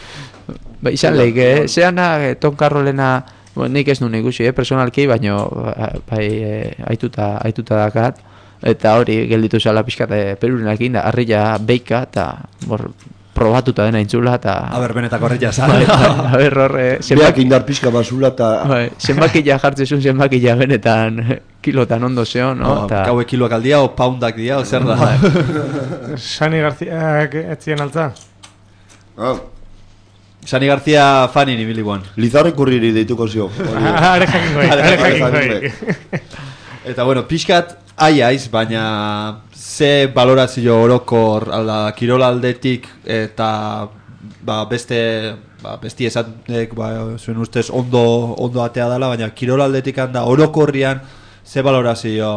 bai izan leike eh zeana tonkarrolena bueno, nik ez nun ikusi eh personalki baino bai eh, aituta aituta dakat eta hori gelditu zala pizkat eh, Perurenekin da harria beika eta hor probatuta dena intzula eta a ber benetako horria sa a ber horre zenbaki indar pizka basula ta bai zenbakia jartzezun zenbakia benetan kilotan ondo zeo, no? Oh, ta... Gaue kiloak aldia o poundak dia, o zer da? Sani Garziak etzien altza? Ah. Sani Garzia fani nibili guan. Lizarre kurriri deituko zio. Are jakingoik, are jakingoik. Eta bueno, pixkat aiaiz, baina ze valorazio orokor alda kirolaldetik eta ba, beste... Ba, besti esatek ba, zuen ustez ondo, ondo atea dela, baina kirolaldetik handa orokorrian ze valorazio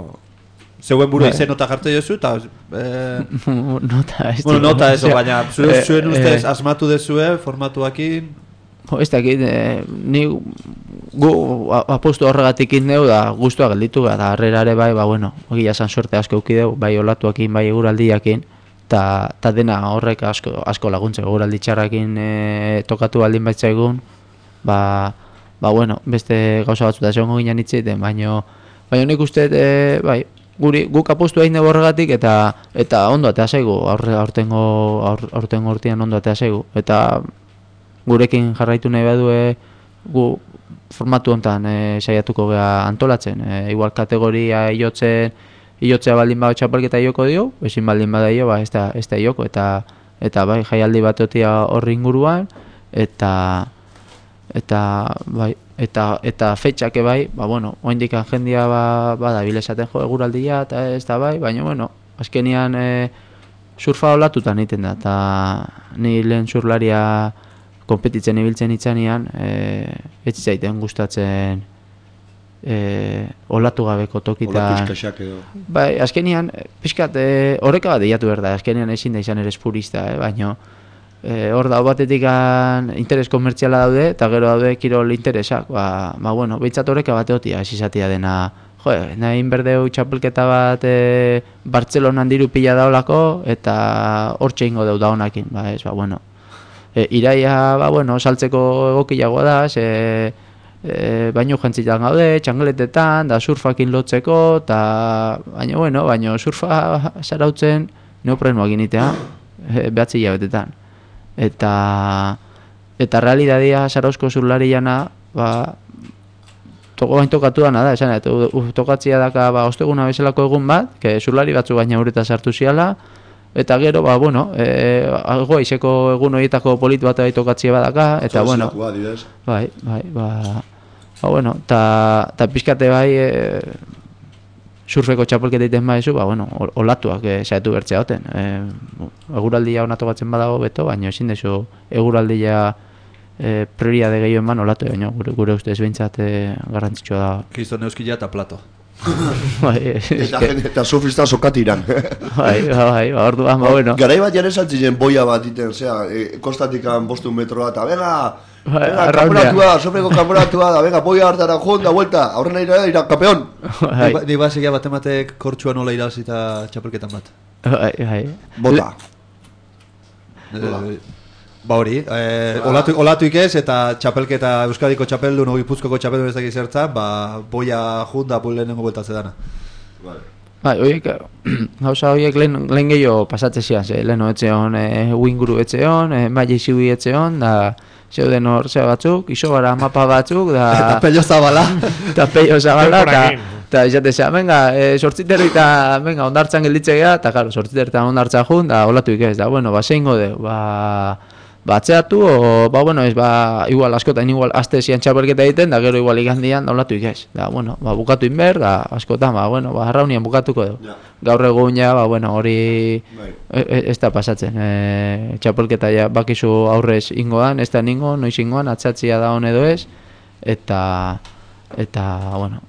zeuen buru izen nota jartzen jozu eta eh, nota ez bueno, nota eso, baina zuen, eh, zuen ustez eh, asmatu dezue formatuakin ez dakit eh, ni gu apostu horregatik indeu da guztua gelditu da harrerare bai ba bueno egia san suerte asko eukideu bai olatuakin bai eguraldiakin ta, ta dena horrek asko, asko laguntze eguraldi txarrakin e, tokatu baldin baitzaigun ba ba bueno, beste gauza batzuta zegongo ginen hitzeiten, baino baino nik uste e, bai, guri guk apostu egin dugu horregatik eta eta ondo atea zaigu, aurre aurtengo aur, aurtengo urtean ondo atea zaigu eta gurekin jarraitu nahi badue gu formatu hontan e, saiatuko gea antolatzen, e, igual kategoria iotzen iotzea baldin bada txapelketa ioko dio, ezin baldin bada io, ba ez da ez da ioko eta eta bai jaialdi bat otia horri inguruan eta eta bai eta eta fetxake bai, ba bueno, oraindik jendia ba badabil esaten jo eguraldia eta ez da bai, baina bueno, azkenian e, surfa olatutan egiten da eta ni lehen surlaria konpetitzen ibiltzen itzanean, eh ez zaiten gustatzen eh olatu gabeko tokitan. Olatu eskaxak edo. Bai, azkenian pixkat eh oreka bat deiatu behar da, azkenian ezin da izan ere espurista, eh, baino eh hor da batetikan interes komertziala daude eta gero daude kirol interesak, ba ba bueno, beitzat oreka bat egotia, ez izatea dena. Jo, nahi berdeu txapelketa bat e, Bartzelonan diru pila daolako eta hortxe ingo deu da honakin, ba ez, ba bueno. E, iraia, ba, bueno, saltzeko egokiagoa da, ze, e, baino jantzitan gaude, txangeletetan, da surfakin lotzeko, eta, baina, bueno, baino surfa zarautzen neoprenuak initea, e, behatzi hilabetetan. Eta, eta realidadia zarauzko zurlari jana, ba, toko bain tokatu dana da, esan, eta uh, tokatzia daka, ba, osteguna bezalako egun bat, que zurlari batzu baina ureta sartu ziala, eta gero, ba, bueno, e, algo aizeko egun horietako politu bat tokatzia badaka, eta, bueno, bai, bai, ba, ba, bueno, eta pixkate bai, e, surfeko txapelketa egiten baizu, ba, bueno, olatuak e, saiatu bertzea hoten. E, eguraldia hona tokatzen badago beto, baina ezin dezu eguraldia e, prioria de gehiago eman olatu, baina gure, gure ustez behintzat e, garrantzitsua da. Kristo neuskila eta plato. Bai, eta surfista sokatiran. Bai, bai, ba, orduan, ba, bueno. Garai bat jaren saltzien boia bat iten, zera, e, kostatikan bostu metroa, eta venga, venga, kamporatua, sofreko kamporatua, da, venga, boia hartara joan, da, vuelta, aurrena ira, ira, kapeon. Di ba, segia bat ematek kortxua nola irazita txapelketan bat. Bai, bai. Bota. Ba hori, eh, olatu, olatuik ez eta txapelketa Euskadiko txapeldun, no, Gipuzkoako txapeldun ez dakiz zertza, ba, boia junda pul lehenengo bueltatze dana. Vale. Bai, horiek, gauza horiek lehen, lehen gehiago pasatze zian, ze, lehen etxeon, e, uinguru etxeon, e, maile zibi etxeon, da, zeuden hor zea batzuk, isobara mapa batzuk, da... Eta pello zabala. Eta pello zabala, eta... Eta izate zea, venga, e, sortziterri eta, venga, ondartzan gelditze geha, eta, karo, sortziterri eta ondartzan jun, da, olatuik ez, da, bueno, ba, zeingo de, ba... batzeatu, o, ba, bueno, ez, ba, igual, askotan, igual, azte zian txapelketa egiten, da, gero, igual, igandian, da, olatu ikez. Da, bueno, ba, bukatu inber, da, askotan, ba, bueno, ba, arraunian bukatuko du. Ja. Gaur egun, ja, ba, bueno, hori e, ez da pasatzen. E, txapelketa, ja, bakizu aurrez ingoan, ez da ningo, noiz ingoan, atzatzia da hon edo ez, eta, eta, bueno.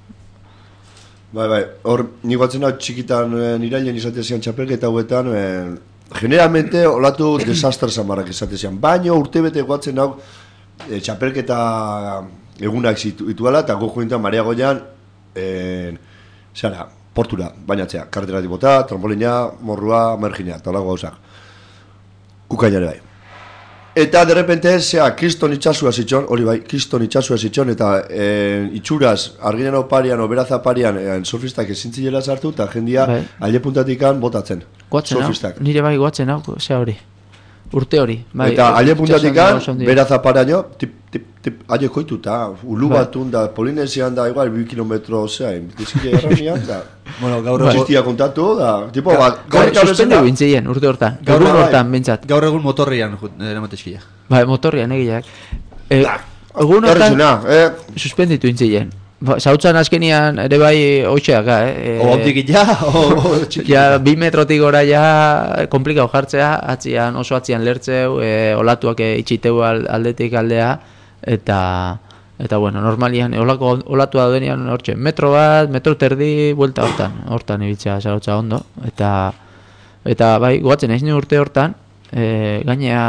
Bai, bai, hor, nik batzen hau txikitan e, nirailen izate zian txapelketa hauetan, e, generalmente olatu desastre zamarrak izate zian, baina urte bete guatzen hau e, txapelketa egunak zituela eta gojo gintan Maria Goian e, zara, portura, bainatzea, karreteratik bota, trampolina, morrua, merginea, eta holago gauzak kukainare bai. Eta derrepente, zea, kriston itxasua zitxon, hori bai, kriston itxasua zitxon, eta e, itxuraz, arginan oparian, oberaza parian, e, surfistak ezintzilela sartu, eta jendia bai. Aile puntatikan botatzen. Guatzen hau, nire bai guatzen hau, zea hori, urte hori. Bai, eta aile puntatikan, beraza paraino, tip, tip, tip, aile koitu, eta ulu bai. Batun, da, Polinesian, da, igual, bi kilometro, zea, dizkile erranian, da, bueno, gaur existia kontatu, da, tipo, Ga, bat, gaur suspendu bintzien, urte hortan, gaur hortan bintzat. Gaur egun motorrian, eramatezkia. Bai, motorrian egiak. E, egun hortan, eh. suspenditu bintzien. Ba, Zautzan azkenian ere bai hoxeaka, eh? O ondik ja, o txiki. Ja, bi metrotik gora ja, komplikau jartzea, atzian, oso atzian lertzeu, e, olatuak e, itxiteu aldetik aldea, eta, eta bueno, normalian, olako, olatua daudenean, hortxe, metro bat, metro terdi, buelta hortan, hortan ibiltzea Zarautza ondo, eta, eta bai, goatzen ez urte hortan, e, gainea,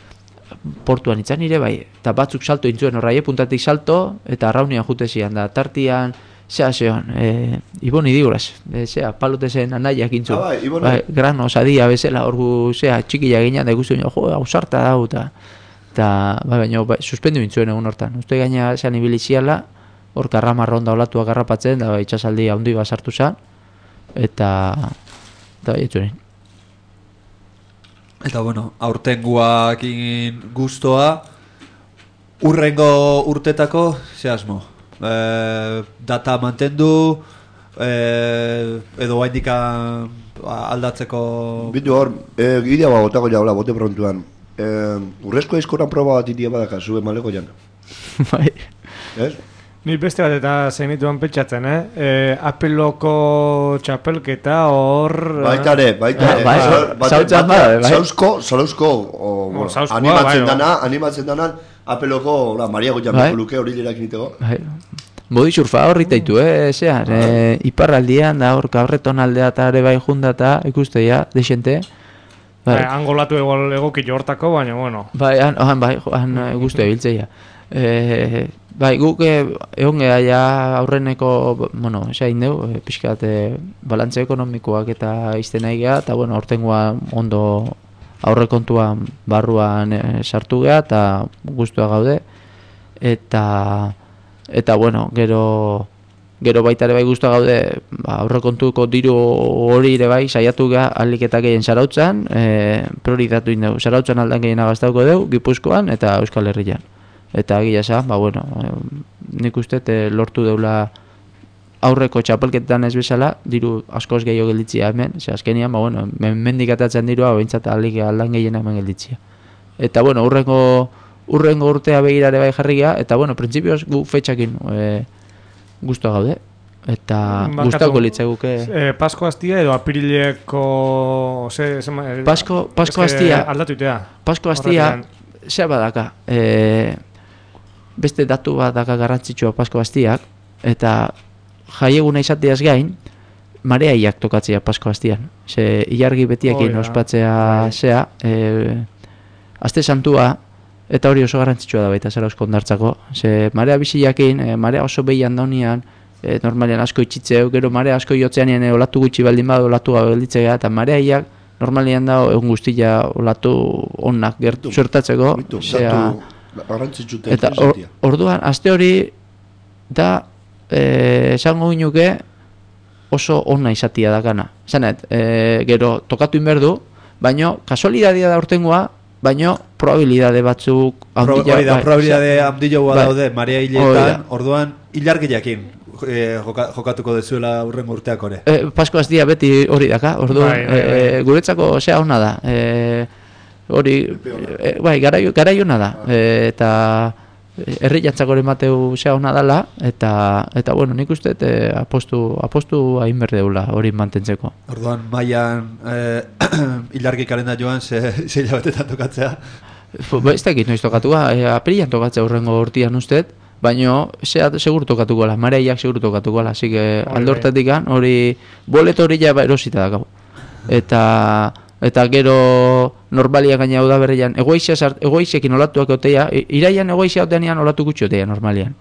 portuan itzan nire bai, eta batzuk salto intzuen horraie puntatik salto, eta arraunian jute zian da, tartian, zea zeon, e, Iboni diguraz, e, zea, palotezen anaiak intzu, ah, bai, bai, gran osadia bezala, orgu, zea, txikila ginean da ikusten, jo, hau sarta dau, eta, Eta, bai, baina, bai, suspendu bintzuen egun hortan. Uste gaina zean ibiliziala, hor karramarron da olatuak garrapatzen, da bai, itxasaldi handi bat sartu zen, eta, eta bai, etxuren. Eta, bueno, aurtengoakin guztoa, urrengo urtetako, ze asmo? E, data mantendu, e, edo haindikan aldatzeko... Bitu hor, e, idea ba, botako jaula, bote prontuan. E, urrezko aizkoran proba bat itia badakazu, emaleko jan. Bai. Ez? Ni beste bat eta zenituan pentsatzen, eh? E, apeloko txapelketa hor... Baitare, baitare. Bai, zautzen bada, bai. Zauzko, zauzko, o, bueno, zauzkoa, animatzen bai, dana, animatzen dana, apeloko, la, Maria Goian Bai. luke hori lirak nitego. Bai. Bodi surfa horri taitu, eh, zean, e, iparraldian da hor kabreton aldea eta ere bai jundata, ikusteia, deixente. Bai, Bai, angolatu egol egoki hortako, baina, bueno. bai, han, han, bai, han guztu ebiltzeia. E, bai, guk eh, egon geha ja aurreneko, bueno, esain deu, e, pixkat e, balantze ekonomikoak eta izten nahi geha, eta, bueno, aurtengoa ondo aurrekontuan barruan e, sartu geha, eta guztua gaude, eta... Eta, bueno, gero, gero baita ere bai guztua gaude, ba, aurrekontuko diru hori ere bai, saiatu geha aliketak gehien sarautzan, e, prioritatu indegu. Sarautzan aldan gehiena gaztauko deu, Gipuzkoan eta Euskal Herrian. Eta egia esan, ba, bueno, e, nik uste e, lortu deula aurreko txapelketan ez bezala, diru askoz gehiago gelditzia hemen, ze azkenian, ba, bueno, mendik atatzen dirua, behintzat alik aldan gehiena hemen gelditzia. Eta, bueno, urrengo... urrengo urtea begirare bai jarria, eta, bueno, printzipioz gu fetxakin e, guztua gaude, eta gustako litzeguke... E, Pasko aztia edo apirileko... Ze, ze, Pasko, Pasko aztia... Aldatu itea. Pasko aztia, zea badaka, e, beste datu bat daka garrantzitsua Pasko aztiak, eta jaieguna izateaz gain, mareaiak tokatzea Pasko aztian. Ze, ilargi betiekin oh, ospatzea zea, e, Aste Santua, eta hori oso garrantzitsua da baita Zarauzko hondartzako. Ze marea biziakin, e, marea oso behian daunean, e, normalian asko itxitzeu, gero marea asko jotzean e, olatu gutxi baldin badu olatu gabe gelditzea, eta mareaiak normalian da egun guztia olatu onak gertu sortatzeko. Eta or, orduan, aste hori da, e, esango ginuke oso onna izatia dakana. Zanet, e, gero tokatu inberdu, baino kasualidadia da urtengoa, baino probabilidade batzuk handila, Pro, da, bai, probabilidade handiloa bai, daude Maria hiletan, orduan hilargiakin e, joka, jokatuko dezuela urrengo urteak ore. E, Pasko aztia beti hori daka, orduan bai, bai, bai. E, guretzako zea hona da. E, hori, e, bai, garaio, garaio hona da. E, eta herri jantzako emateu zea hona dala, eta, eta bueno, nik uste e, apostu, apostu hain berdeula hori mantentzeko. Orduan, maian hilargi e, kalenda joan, ze, ze hilabetetan tokatzea? Ba, ez dakit noiz tokatua, e, apirian tokatzea urrengo urtean usteet, baina segur tokatuko ala, mareiak segur tokatuko ala, así que alde hortatik hori boleto hori ja erosita dakau. Eta... Eta gero normalia gaina hau da berrian, egoizekin olatuak oteia, iraian egoizea otean olatu gutxi oteia normalian.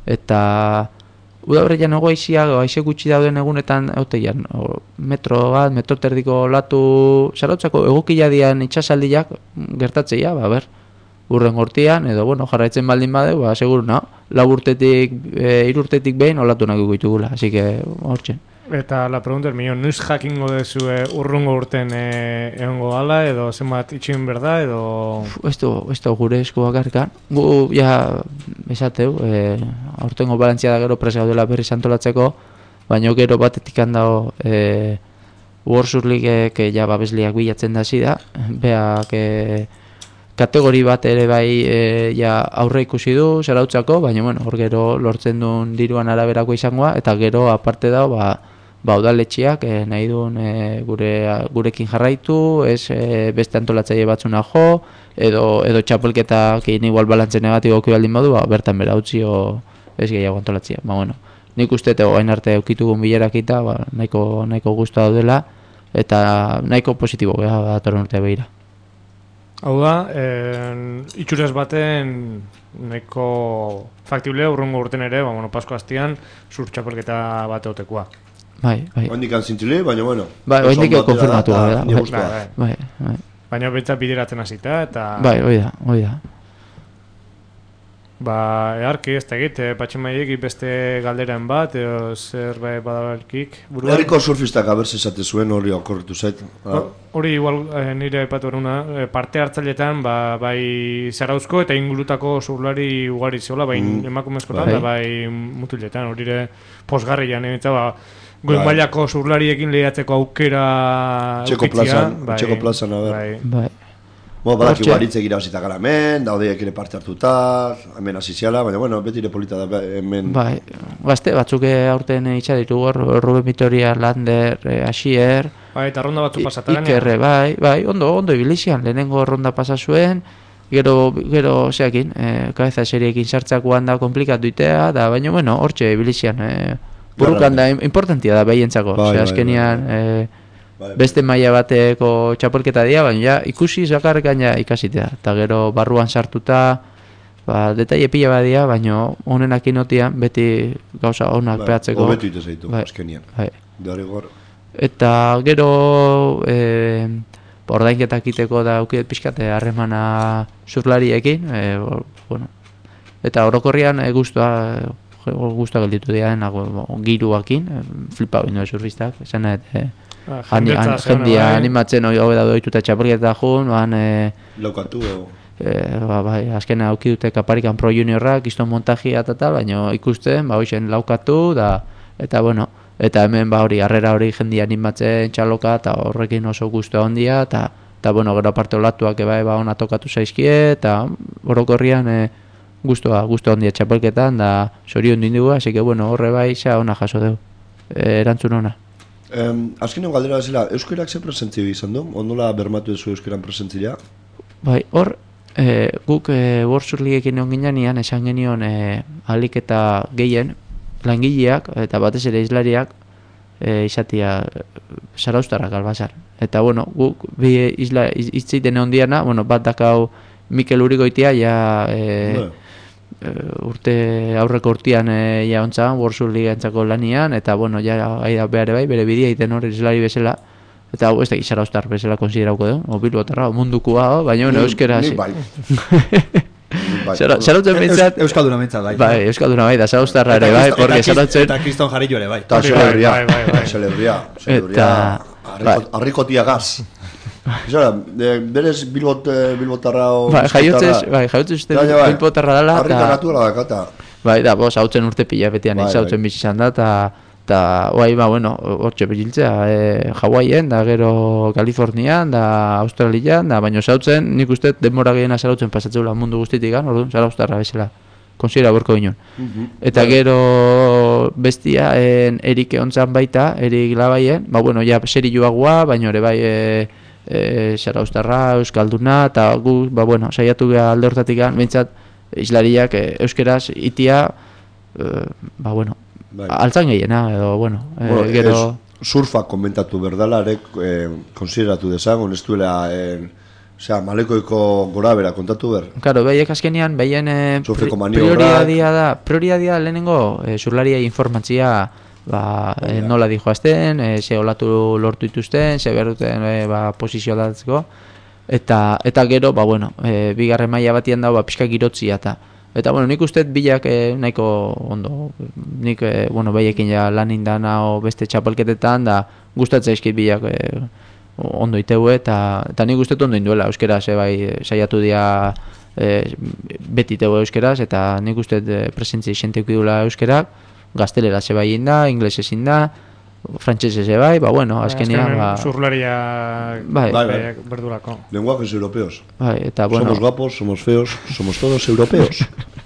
Eta udaberrian egoizea, egoize gutxi dauden egunetan oteian, metro bat, metro terdiko olatu, zarautzako egokila dian itxasaldiak gertatzeia, ba, ber, urren gortian, edo, bueno, jarraitzen baldin bade, ba, seguru, no? Lau urtetik, e, irurtetik behin olatu nahi gugitugula, así que, hortzen. Eta la pregunta es millón, ¿nuz jakingo dezu e, urrungo urten e, egongo gala, edo zenbat itxin berda, edo... Esto, esto gure esku bakarrikan. Gu, ja, esateu, e, aurtengo balantzia da gero presa gaudela berri antolatzeko, baina gero batetik handago e, World League ja babesliak bilatzen da zida, beak e, kategori bat ere bai e, ja aurre ikusi du zarautzako, baina bueno, hor gero lortzen duen diruan araberako izangoa, eta gero aparte da, ba, ba udaletxeak e, nahi duen e, gure, gurekin jarraitu, ez e, beste antolatzaile batzuna jo, edo, edo txapelketak egin igual balantze negatiboki baldin badu, ba, bertan bera utzi o ez gehiago antolatzea. Ba, bueno, nik uste eta gain arte eukitugun bilerakita, ba, nahiko, nahiko guztua daudela, eta nahiko positibo geha datorren urtea behira. Hau da, eh, itxuraz baten nahiko faktible urrungo urten ere, ba, bueno, Pasko aztian, zur txapelketa bat eotekoa. Bai, bai. Oindik antzintxile, baina bueno. Bai, oindik konfirmatu da. Bai, bai. Baina betza bideratzen hasita, eta... Bai, hoi da, hoi da. Ba, earki, ez da egit, eh, patxemaiek beste galderen bat, edo zer bai badabalkik. Herriko surfistak abertz esate zuen hori okorritu zait. Hori igual eh, nire aipatu eruna, eh, parte hartzailetan, ba, bai Zarauzko eta ingurutako surlari ugari zeola, bai mm. emakumezkotan, da bai mutiletan, hori ere posgarrian, eta ba, goi mailako surlariekin lehiatzeko aukera Txeko plazan, bai, Txeko plazan, a ber. Bai. bai. Bo, badaki guaritzek irabazita gara hemen, daudeek ere parte hartuta, hemen asiziala, baina, bueno, beti ere polita da hemen. Bai, gazte batzuk aurten itxa ditugu, Ruben Vitoria, Lander, Asier, bai, eta ronda batzu pasataren. Ikerre, bai, bai, ondo, ondo ibilizian, lehenengo ronda pasa zuen, gero, gero, zeakin, eh, kabeza seriekin sartzakoan da komplikatu itea, da, baina, bueno, hortxe ibilizian, eh, burukan da, importantia da behientzako, bai, bai, azkenian, bai, bai. Eh, beste maila bateko txapelketa dira, baina ja, ikusi zakarrik gaina ikasitea. Eta gero barruan sartuta, ba, detaile pila badia, baina honenak inotian beti gauza honak ba, peatzeko. Hobetu ite zaitu, bai, azkenian. Bai. Gor. Eta gero e, ordainketak iteko da ukidet pixkate harremana zurlariekin, e, bueno, eta orokorrian e, guztua, guztua gelditu dira, giruakin, e, flipa bindu surfistak, esan nahi, Ah, jendia animatzen hori hobe da doituta txapelketa jun, ban... E, Laukatu, ego. E, ba, bai, azken auki dute kaparikan pro juniorrak, kiston montajia eta tal, baina ikusten, ba, hoxen laukatu, da, eta bueno, eta hemen, ba, hori, harrera hori jendia animatzen txaloka, eta horrekin oso guztua ondia, eta, eta bueno, gero aparte olatuak, eba, eba, ona tokatu zaizkie, eta orokorrian, e, guztua, guztua ondia txapelketan, da, zorion dindugu, así que, bueno, horre bai, xa ona jaso deu, e, erantzun ona. Um, Azkenean galdera bezala, euskerak ze presentzio izan du? Ondola bermatu ezu euskeran presentzia? Bai, hor, e, guk e, Worldsurliekin egon ginean, esan genion e, alik eta gehien langileak eta batez ere islariak e, izatia Zarauztarrak albazar. Eta bueno, guk bi isla itzeiten egon diana, bueno, bat dakau Mikel Urigoitia, ja... E, urte aurreko urtean e, ja ontzan Worldsurliga entzako lanian, eta bueno, ja aida behar bai, bere bidea iten hor islari bezala, eta hau ez da Zarauztar bezala konsiderauko du, o bilbotarra, o mundukoa, baina bueno, euskera nik bai. Zarautzen bintzat Euskalduna bintzat bai. Bai, Euskalduna bai, da Zarauztarra ere bai, porque Zarautzen... Eta Kriston Jarillo ere bai. Eta celebria, celebria, celebria, harrikotia gaz. Zara, berez bilbot, bilbotarra o... Bai, jaiotzez, bai, jaiotzez uste bilbotarra dela, harrika natura dakata. Bai, da, bos, hautzen urte pila betian, bai, hautzen bai. Bizizan da, eta... Eta, bai, ba, bueno, hortxe biltzea, e, Hawaien, da, gero Kalifornian, da, Australian, da, baina zautzen, nik uste denbora gehiena zarautzen pasatzea mundu guztitik, orduan, Zarauztarra bezala, konsidera borko ginen. Uh-huh. Eta gero bestia, en, Erik ontzan baita, Erik Labaien, ba, bueno, ja, serioagoa, baina ere bai, e, e, Zarauztarra, Euskalduna, eta gu, ba, bueno, saiatu geha alde hortatik, behintzat, islariak e, euskeraz itia, e, ba, bueno, bai. Altzan gehiena, edo, bueno, bueno e, gero... Es, surfa komentatu berdalarek, eh, konsideratu dezagun, ez duela, eh, osea, malekoiko gora bera, kontatu ber? Claro, behiek azkenean, behien eh, prioridadia da, prioridadia lehenengo, eh, surlaria informatzia, ba, eh, nola di joazten, eh, ze olatu lortu dituzten, ze behar duten, eh, ba, posizio datzeko, eta, eta gero, ba, bueno, eh, bigarren maila batian dago, ba, pixka girotzia, eta Eta, bueno, nik uste bilak eh, nahiko ondo, nik, eh, bueno, behiekin ja lan indana o beste txapelketetan, da gustatzea izkit bilak eh, ondo iteu, eta, eta nik uste ondo induela euskeraz, eh, bai, saiatu dira eh, beti iteu euskeraz, eta nik uste eh, presentzia isenteuk idula euskerak, gaztelera ze bai inda, inglese ezin da, frantsesez bai, ba, bueno, azkenean... Ba, surlaria bai, bai, bai. Berdurako. Lenguajes europeos. Bai, eta, bueno... Somos guapos, somos feos, somos todos europeos.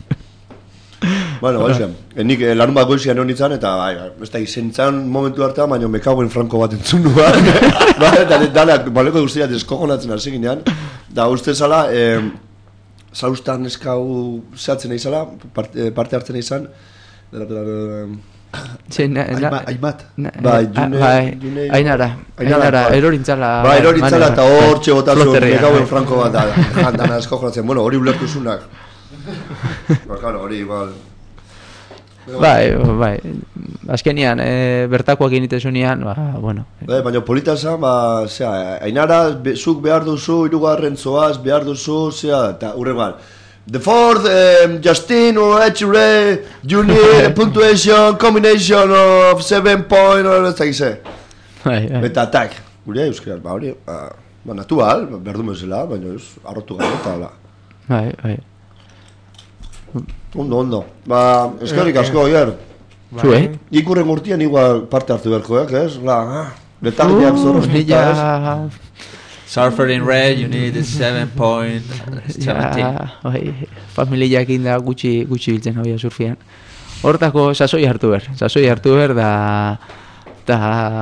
Bueno, baizean, nik eh, larun bat goizian hon nintzen, eta bai, ez da izentzan momentu hartan, baina mekagoen franko bat entzun duan. Bai, eta danak, baleko guztia deskojonatzen hasi ginean. Da, uste zala, eh, Zarauztar neskau zehatzen nahi zala, parte, parte hartzen nahi zan. Aimat. Bai, june... Ainara, ainara, erorintzala... Bai, erorintzala eta hor txe botazun mekagoen franko bat da. Dana eskojonatzen, bueno, hori ulertu zunak. Ba, claro, hori igual... Bai, bai, azkenian, e, bertakoak initezunean, ba, bueno. Bai, baina polita zan, ba, zera, Ainara, be, zuk behar duzu, irugarren zoaz, behar duzu, zera, eta hurre mal. The fourth, um, Justin or Echure, you need a punctuation combination of seven point, or ez da gize. Bai, bai. Eta atak, gure euskera, ba hori, ba, ba natural, berdu mezela, baina ez, arrotu gara eta hola. Bai, bai. Ondo, ondo. Ba, eskerrik asko, Oier. Zu, eh? Ikurren urtean igual parte hartu beharkoak, ez? La, letargiak Uh, zorroztuta, ez? ja... Surfer in red, you need a seven point seventeen. Ja, bai, familiakin da gutxi, gutxi biltzen hobia surfian. Hortako sasoi hartu ber, sasoi hartu ber da, da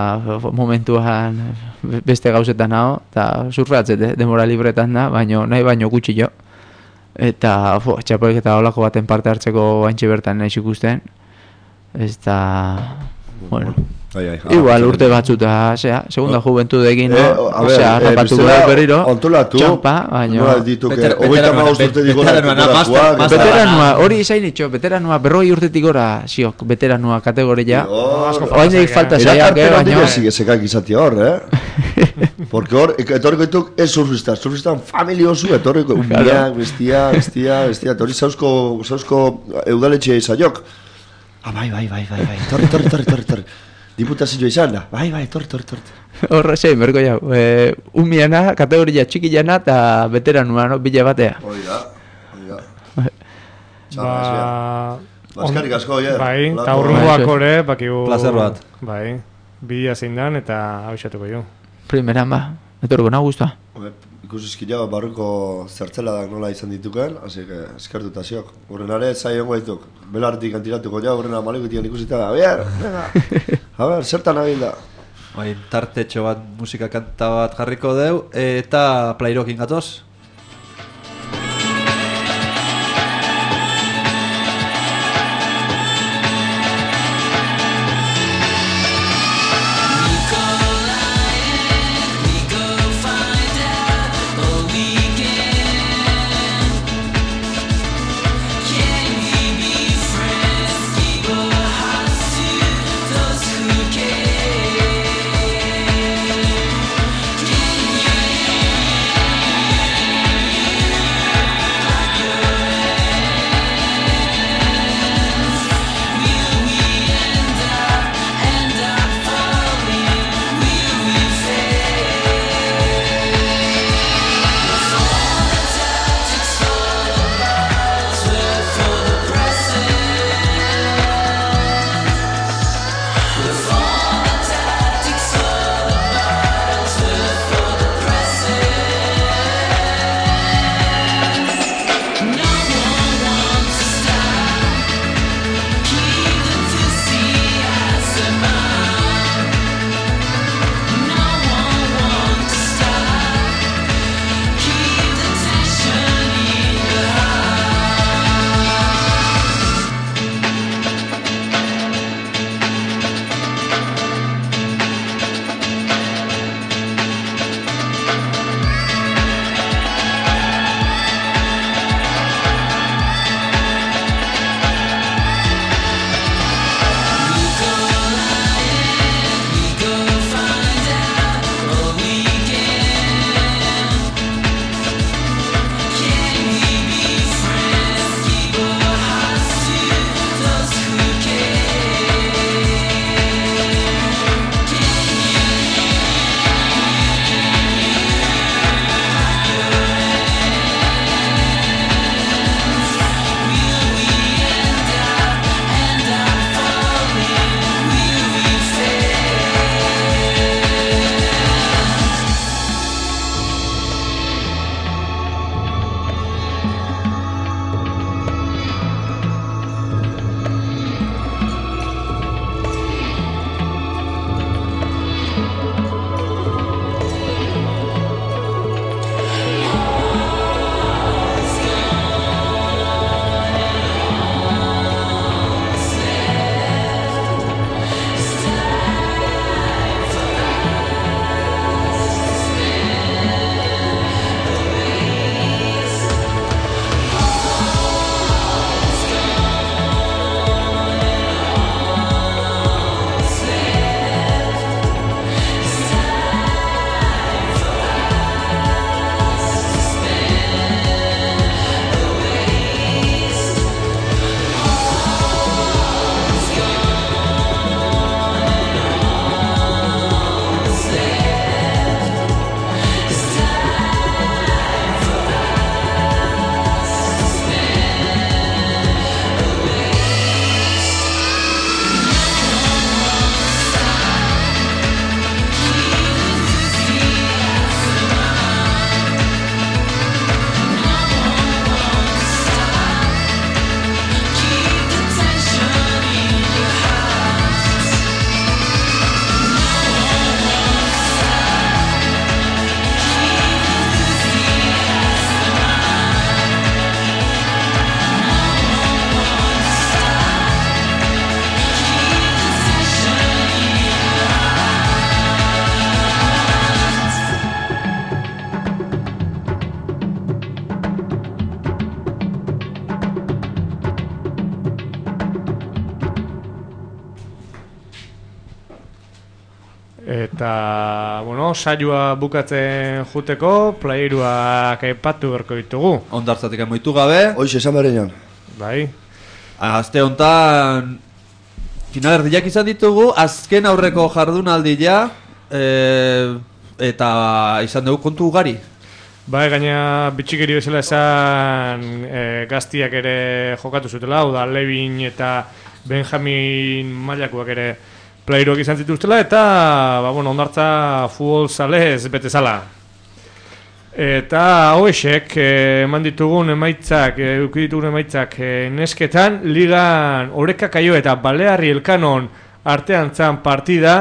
momentuan beste gauzetan hau, eta surfeatzete, demora libretan da, baino nahi baino gutxi jo. Eta, fo, txapoik eta olako baten parte hartzeko baintxe bertan nahi ikusten. Ez da, bueno... Ai, ai, Igual urte batzuta, zera, segunda juventudekin, no? Eh, a ver, Osea, harrapatu gara berriro, ontolatu, txampa, baino... nola dituke, Veter- hogeita veteranoa, hamabost urte digora veteranoa, hartuko master- dakoak, master- Veteranua, hori izain itxo, veteranua, berroi urtetik gora, ziok, veteranua kategoria. Oainek falta zaiak, eh, Erakarpen handi baino... bezik ezekak izatea hor, eh? Porque hor, etorriko dituk ez surfista, surfistan familiosu, etorriko, umiak, bestia, bestia, bestia, eta hori zauzko, zauzko eudaletxea izaiok. Ah, bai, bai, bai, bai, bai, torri, torri, torri, torri, torri. Diputazioa izan da, bai, bai, torri, torri, torri. Horra zein, berko jau, e, umiana, kategoria txikilana eta veteranua, no, bila batea. Hori da, hori da. Ba... Baskarrik asko, oie. Bai, Olako- eta urrungoak ore, bakigu... Plazer bat. Bai, bidea zein dan eta abixatuko jo. Primeran ba, etorko nahi guztua. Ikusizkila barruko zertzeladak nola izan dituken, hasi que eskertuta ziok. Horrenare zai hongo dituk, belartik antiratuko ja, horrena malekutian ikusita da. Bier, venga, a ber, zertan abil da. Bai, tartetxo bat, musika kanta bat jarriko deu, eta playrokin gatoz. Can you Eta, bueno, saioa bukatzen juteko, playeruak aipatu berko ditugu. Ondartzatik amoitu gabe. Hoiz esan berenean. Bai. Aste hontan finalerdiak izan ditugu, azken aurreko jardunaldia, e, eta izan dugu kontu ugari. Bai, gaina bitxikeri bezala esan e, gaztiak ere jokatu zutela, hau da Levin eta Benjamin mailakoak ere playeruak izan zituztela, eta ba, bueno, Ondartza futbol zalez bete zala. Eta hoesek eman ditugun emaitzak, eduki ditugun emaitzak e, nesketan, ligan Oreka Kaio eta Balearri Elkanon artean zan partida,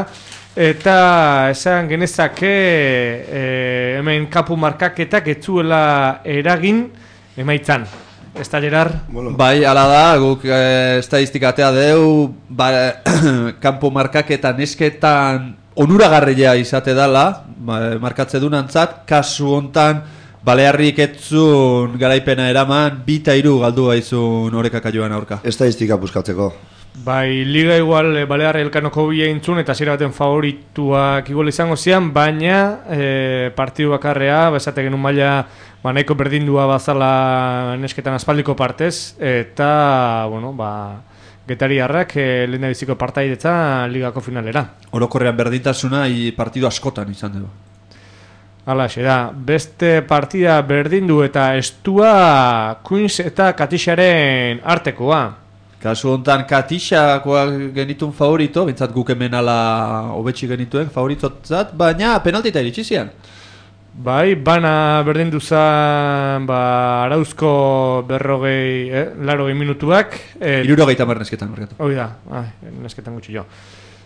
eta esan genezake e, hemen kapu markaketak etzuela eragin emaitzan. Ez da, Gerard? Bueno. Bai, ala da, guk e, estadistikatea deu, ba, kanpo markaketan nesketan onuragarria izate dela, ba, markatze dunantzat, kasu hontan Balearrik etzun garaipena eraman, bi eta hiru galdu baizun Oreka Kaioan aurka. Estadistika buskatzeko. Bai, liga igual e, Balearri Elkanoko bila intzun eta zera baten favorituak igual izango zian, baina e, partidu bakarrea, esate genuen maila ba, nahiko berdindua bazala nesketan aspaldiko partez, eta, bueno, ba, getariarrak e, lehen da biziko partaidetza ligako finalera. Orokorrean berdintasuna i partidu askotan izan dugu. Hala, da, beste partida berdindu eta estua Queens eta Katixaren artekoa. Kasu hontan Katixakoak genitun favorito, bintzat guk hemen ala hobetxi genituen favoritotzat, baina penaltita iritsi zian. Bai, bana berdin duzan ba, arauzko berrogei, eh, larogei minutuak. Et... Irurogei tamar nesketan, bergatu. Hoi da, ah, nesketan gutxi jo.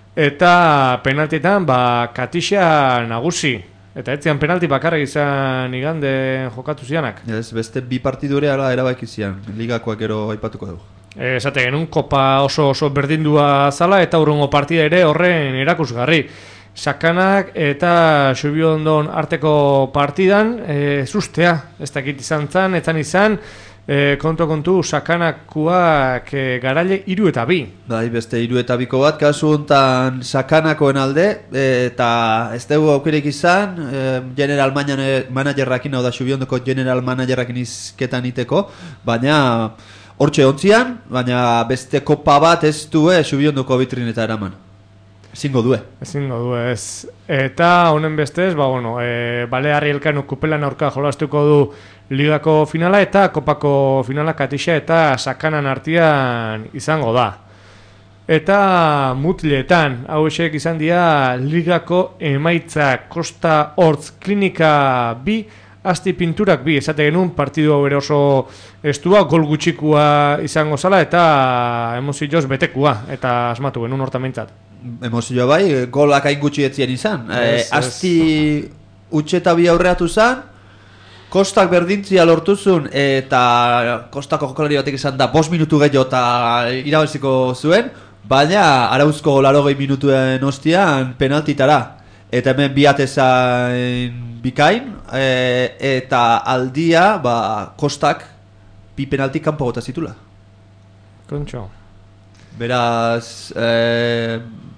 Eta penaltietan, ba, Katixa nagusi. Eta etzian penalti bakarrik izan igande jokatu zianak. Ez, beste bi partidure ala erabaki zian, ligakoak ero aipatuko dugu. Esate genuen, kopa oso oso berdindua zala eta urrengo partida ere horren erakusgarri. Sakanak eta Xubiondon arteko partidan e, sustea, ez dakit izan zan, etzan izan, e, kontu-kontu Sakanakoak e, garaile hiru eta bi. Bai, beste hiru eta biko bat, kasu hontan Sakanakoen alde, e, eta ez dugu aukerek izan, e, general managerrakin, hau da Xubiondoko general managerrakin izketan iteko, baina hortxe ontzian, baina beste kopa bat ez due Xubiondoko bitrineta eraman. Ezingo due. Ezingo due, ez. Eta honen bestez, ba, bueno, e, Balearri Elkano kupelan aurka jolastuko du ligako finala eta kopako finala Katixa eta Sakanan artean izango da. Eta mutiletan, hau esek izan dira ligako emaitza Kosta Hortz Klinika bi, Asti Pinturak bi, esate genuen partidu hau ere oso estua, gol gutxikua izango zala eta emozioz betekua, eta asmatu genuen hortamentzat. Emozioa bai, golak hain gutxi etzien izan. Ez, e, asti utxeta bi aurreatu zan, Kostak berdintzia lortuzun eta Kostako jokalari batek izan da bost minutu gehiago eta irabaziko zuen, baina arauzko larogei minutuen ostian penaltitara. Eta hemen bi atezain bikain, e, eta aldia ba, Kostak bi penalti kanpo gota zitula. Kontxo. Beraz, e,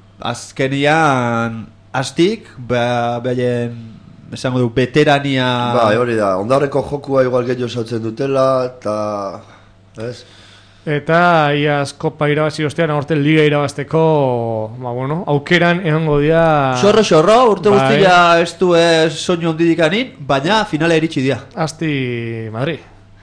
azkenian astik, behaien, esango du, veterania... Ba, hori da, ondarreko jokua igual gehiago saltzen dutela, eta... Ez? Eta iaz kopa irabazi ostean aurten liga irabazteko, ba, bueno, aukeran egongo dira... Xorro, xorro, urte bai, guztia ez du ez soinu ondidikanin, baina finale iritsi dira. Asti Madrid.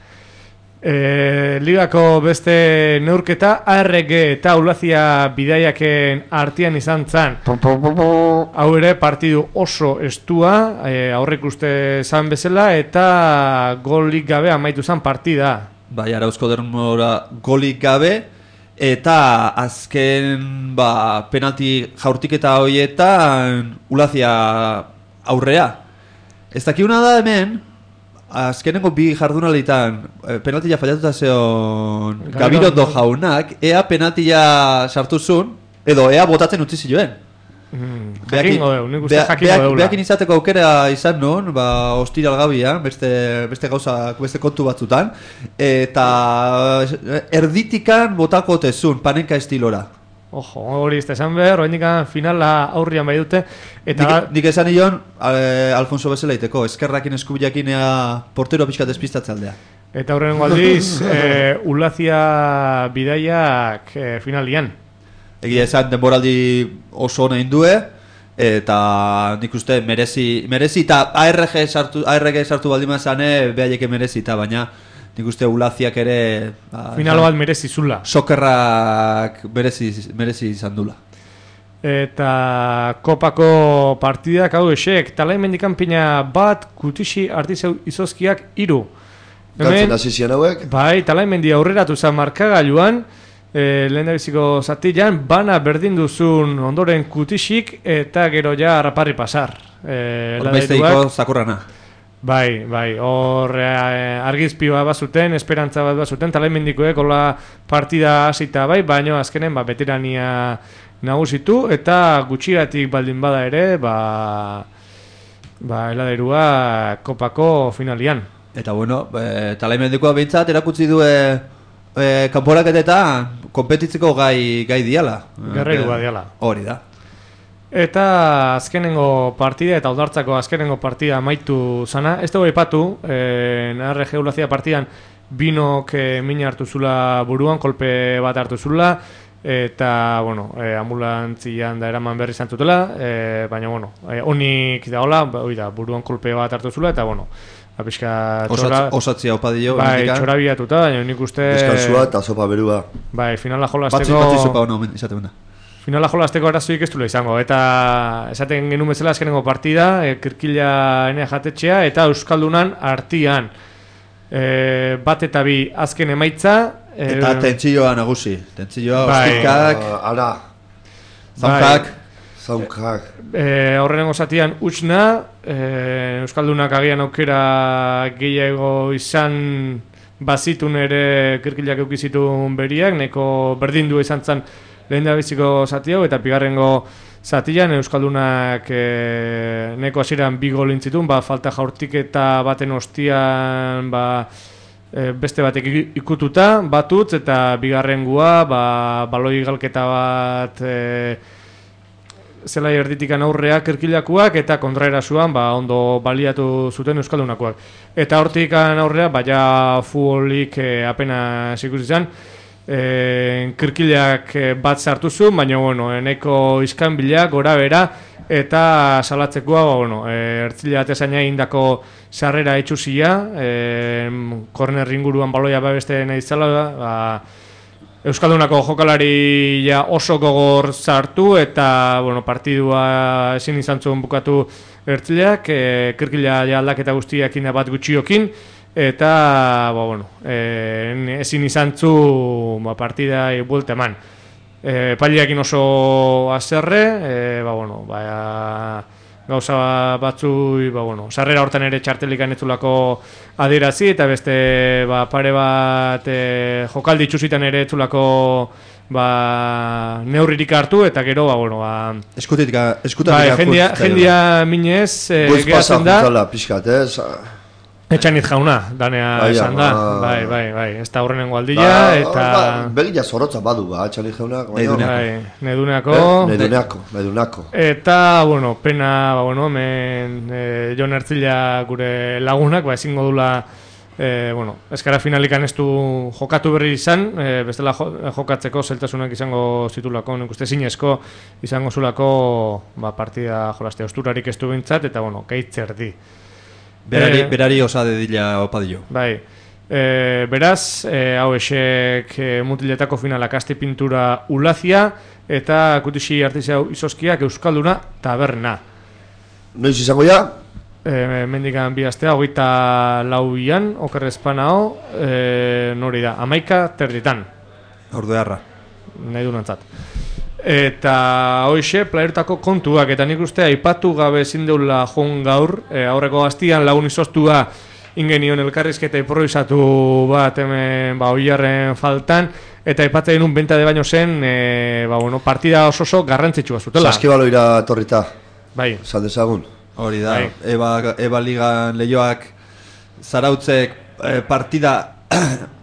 E, ligako beste neurketa A R G eta Ulazia bidaiaken artean izan zan. Hau ere partidu oso estua, e, aurrek uste zan bezala, eta golik gabe amaitu zan partida. Bai, arauzko dermora golik gabe, eta azken ba, penalti jaurtiketa horietan Ulazia aurrea. Ez dakiuna da hemen, azkenengo bi jardunalitan penaltia fallatuta zeon Gabirondo jaunak, ea penaltia sartu zuen, edo ea botatzen utzi zioen. Mm, jakingo deu, nik uste jakingo deula. Beakin izateko aukera izan non, ba, ostiral gabia, beste, beste gauza, beste kontu batzutan, eta erditikan botako tezun, panenka estilora. Ojo, hori ez da esan behar, hori finala aurrian bai dute. Eta Nik, nik esan nion, eh, Alfonso bezala iteko, eskerrakin eskubilakin ea portero pixka despistatze aldea. Eta horren aldiz, e, Ulazia bidaiak e, finalian. Egia esan denboraldi oso hona indue, eta nik uste merezi, merezi eta A R G sartu, A R G sartu baldin mazane, behaieke merezi eta baina nik uste Ulaziak ere... Ba, final bat merezi zula. Sokerrak merezi, merezi izan dula. Eta kopako partidak hau esek, talain mendikan pina bat, Kutixi Artizeu Izozkiak iru. Galtzen hasi zian hauek? Bai, talain mendi aurreratu zen markagailuan, e, lehen da biziko zatilan, bana berdin duzun ondoren Kutixik eta gero ja raparri pasar. E, Horbaizteiko zakurrana. Bai, bai, hor eh, argizpi bat bazuten, esperantza bat bazuten, talain mendikoek hola partida hasita bai, baina azkenen ba, veterania nagusitu eta gutxiratik baldin bada ere, ba, ba heladerua kopako finalian. Eta bueno, e, talain mendikoa behintzat erakutsi du e, e, kanporaketetan konpetitzeko gai, gai diala. Guerrerua diala. Hori da. Eta azkenengo partida eta Oldartzako azkenengo partida amaitu zana. Ez dugu aipatu, eh, N R G Ulazia partidan binok eh, mina hartu zula buruan, kolpe bat hartu zula, eta, bueno, eh, ambulantzian da eraman berri zantutela, eh, baina, bueno, eh, onik da hola, ba, oida, buruan kolpe bat hartu zula, eta, bueno, apiska txora... Osatzia opadio. Bai, txora biatuta, baina nik uste... Deskalzua eta sopa berua. Bai, finala jolasteko... Batzi, batzi sopa hono, izaten da. Finala jolasteko arazoik ez dula izango, eta esaten genuen bezala azkenengo partida, e, Kirkila enea jatetxea, eta Euskaldunan artian. E, bat eta bi azken emaitza. E, eta tentzioa nagusi, tentzioa, bai, ostikak, uh, ara, zaunkak. zaunkak. E, horrenengo zatian utxna, e, Euskaldunak agian aukera gehiago izan bazitun ere Kirkilak eukizitun beriak, neko berdindu izan zen lehen da biziko zati hau, eta bigarrengo zatian Euskaldunak e, neko hasieran bi gol intzitun, ba, falta jaurtik eta baten ostian ba, e, beste batek ikututa, batutz, eta bigarrengua ba, baloi galketa bat e, zelai erditikan aurrea Kirkilakuak, eta kontraerasuan ba, ondo baliatu zuten Euskaldunakoak. Eta hortikan aurrea, baina futbolik e, apenas ikusi zen, E, Kirkilak bat sartu zuen, baina bueno, eneko iskanbila, gora bera, eta salatzekoa, ba, bueno, e, ertzila atezaina indako sarrera etxuzia, e, korner inguruan baloia babeste nahi zala, ba, Euskaldunako jokalari ja oso gogor sartu, eta bueno, partidua ezin izan zuen bukatu ertzilak, e, Kirkila ja aldaketa guztiakin bat gutxiokin, eta ba, bueno, e, ezin izan zu ba, partida buelta eman. E, Paliakin oso azerre, e, ba, bueno, ba, gauza batzu, ba, bueno, sarrera hortan ere txartelikan etzulako adierazi, eta beste ba, pare bat e, jokaldi txusitan ere etzulako ba, neurririk hartu, eta gero, ba, bueno, ba, Eskutik, eskutik ba, jendia, jendia minez e, gehatzen da. Buizpasa piskat, eh? Etxanit jauna, danea Ai, esan da, ama. bai, bai, bai, ez da horrenengo aldia, Ba, eta... ba, Begia zorrotza badu, ba, Etxanit jauna. Bai, neduneako. Eh? Neduneako, neduneako. Eta, bueno, pena, ba, bueno, men, e, Jon Ertzila gure lagunak, ba, ezingo dula, e, bueno, eskara finalikan ez du jokatu berri izan, e, bestela jo, jokatzeko zeltasunak izango zitulako, nik uste zinezko izango zulako, ba, partida jolaste osturarik ez du bintzat, eta, bueno, gaitzer di. Berari, Eh, berari osa dedila opadillo. Bai, e, beraz, e, hau esek e, mutiletako finalak aste pintura Ulazia, eta Kutixi Artizeu Izozkiak Euskalduna taberna. Noiz izango ja? E, mendikan bi astea, hogeita lauian, okerrezpanao, e, nori da, amaika terditan. Ordearra. Nahi du nantzat. Eta hoxe, playertako kontuak, eta nik uste aipatu gabe ezin deula joan gaur, e, aurreko gaztian lagun izoztua ingenion elkarrizketa improvisatu bat hemen ba, oiarren faltan, eta aipatzen un benta de baino zen, e, ba, bueno, partida oso oso garrantzitsua zutela. Saskibaloira torrita. Bai. Saldezagun. Hori da, Bai. Eba, Eba Ligan lehioak zarautzek eh, partida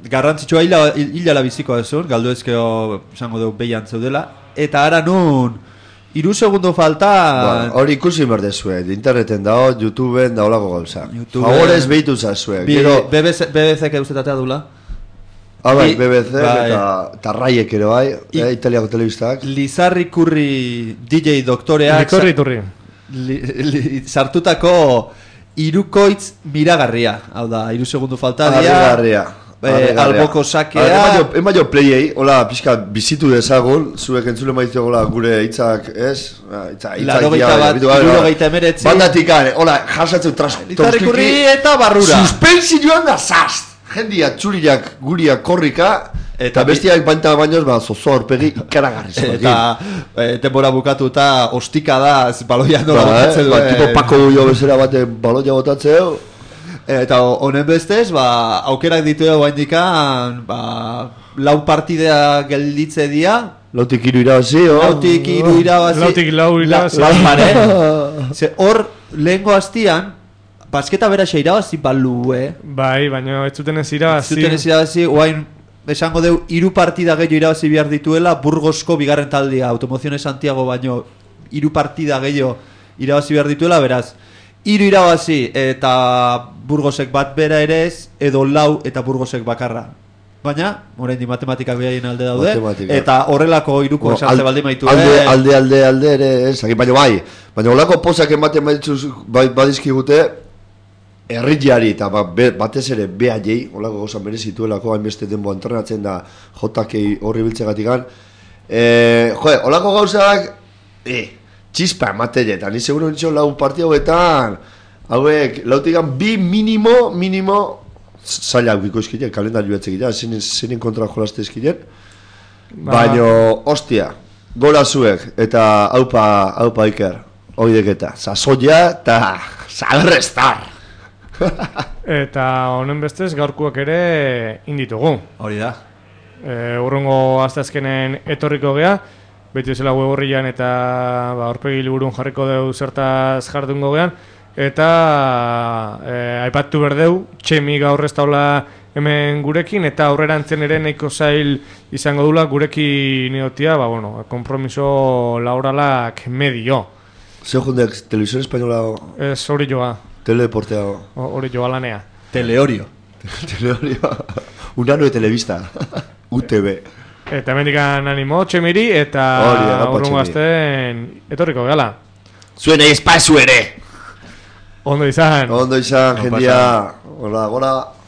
garrantzitsua hila, hilala bizikoa ezun, galdu ezkeo, esango dugu, behian zeudela, eta ara nun, iru segundo falta... Bueno, hori ikusi berdezue, interneten dao, YouTubeen daolako gauza. Favorez behitu zazue. Gero... B B C que uzetatea dula. Ah, bai, B B C eta Raiek ere bai, eh, italiako telebistak. Lizarri Kurri D J doktoreak... Likorri turri. Li, li, sartutako irukoitz miragarria. Hau da, iru segundo falta dia. Arregarria. Eh, alboko sakea... Ema jo playei, hola, pixka bizitu dezagun, zuek entzule maizte gola gure hitzak, ez? Hitzak, Laro gaita bat, iruro gaita emeretzi. Bandatik, hola, jasatzen transportiki. Lizarri Kurri eta barrura. Suspensi joan da zast! Jendia txuriak guria korrika eta bestiak baita bainoz ba, zozo horpegi ikaragarri zen. Eta e, temporada bukatuta ostika da baloia nola ba, botatzen eh, ba, tipo Paco Bullo bezera bate baloia botatzeo. Eta honen bestez, ba, aukerak ditu ego indikan, ba, lau partidea gelditze dia. Lautik iru irabazi, oh. Lautik iru irabazi. Lautik lau irabazi. La, la, hor, lehengo hastian, basketa bera xe irabazi balu, eh? Bai, baina ez zuten ez irabazi. Ez zuten ez irabazi, oain, esango deu, hiru partida gehiago irabazi behar dituela, Burgosko bigarren taldea, Automociones Santiago baino, hiru partida gehiago irabazi behar dituela, beraz, hiru irabazi eta Burgosek bat bera ere ez, edo lau eta Burgosek bakarra. Baina, orain di matematikak behaien alde daude, matematika. Eta horrelako iruko no, esantze baldi maitu. Alde, eh? alde, alde, alde ere, ez, baina bai, baina horrelako pozak ematen baituz, badizkigute, herriari eta batez ere B A J, holako gauza merezituelako hainbeste denbo entrenatzen da jotakei horri biltzegatikan. Eh, joe, holako gauzak eh, txispa emateile, eta ni seguro nintxo lau partia hauetan, hauek, lautikan bi minimo, minimo, zailak biko eskinen, kalendario batzekinen, zinen kontra jolazte eskinen, baino, ostia, gola zuek, eta haupa, haupa Iker, oideketa, sasoia eta zagerrestar. Eta honen bestez gaurkoak ere inditugu. Hori da. E, urrungo asteazkenen etorriko gea, beti zela web horrian eta ba, aurpegi liburun jarriko deu zertaz jardungo gean. Eta e, aipatu berdeu, Txemi gaur ez daula hemen gurekin, eta aurrerantzen ere nahiko zail izango dula gurekin neotia, ba, bueno, kompromiso laboralak medio. Zeo jundek, Televisión Española... Ez hori joa. Teledeportea. Hori joa lanea. Teleorio. Teleorio. Unano de Televista. U T V. Eta mendikan animo, Txemiri, eta urrungo azten etorriko gala. Zuen espazio ere! Ondo izan. Ondo izan, jendia. Hola, hola.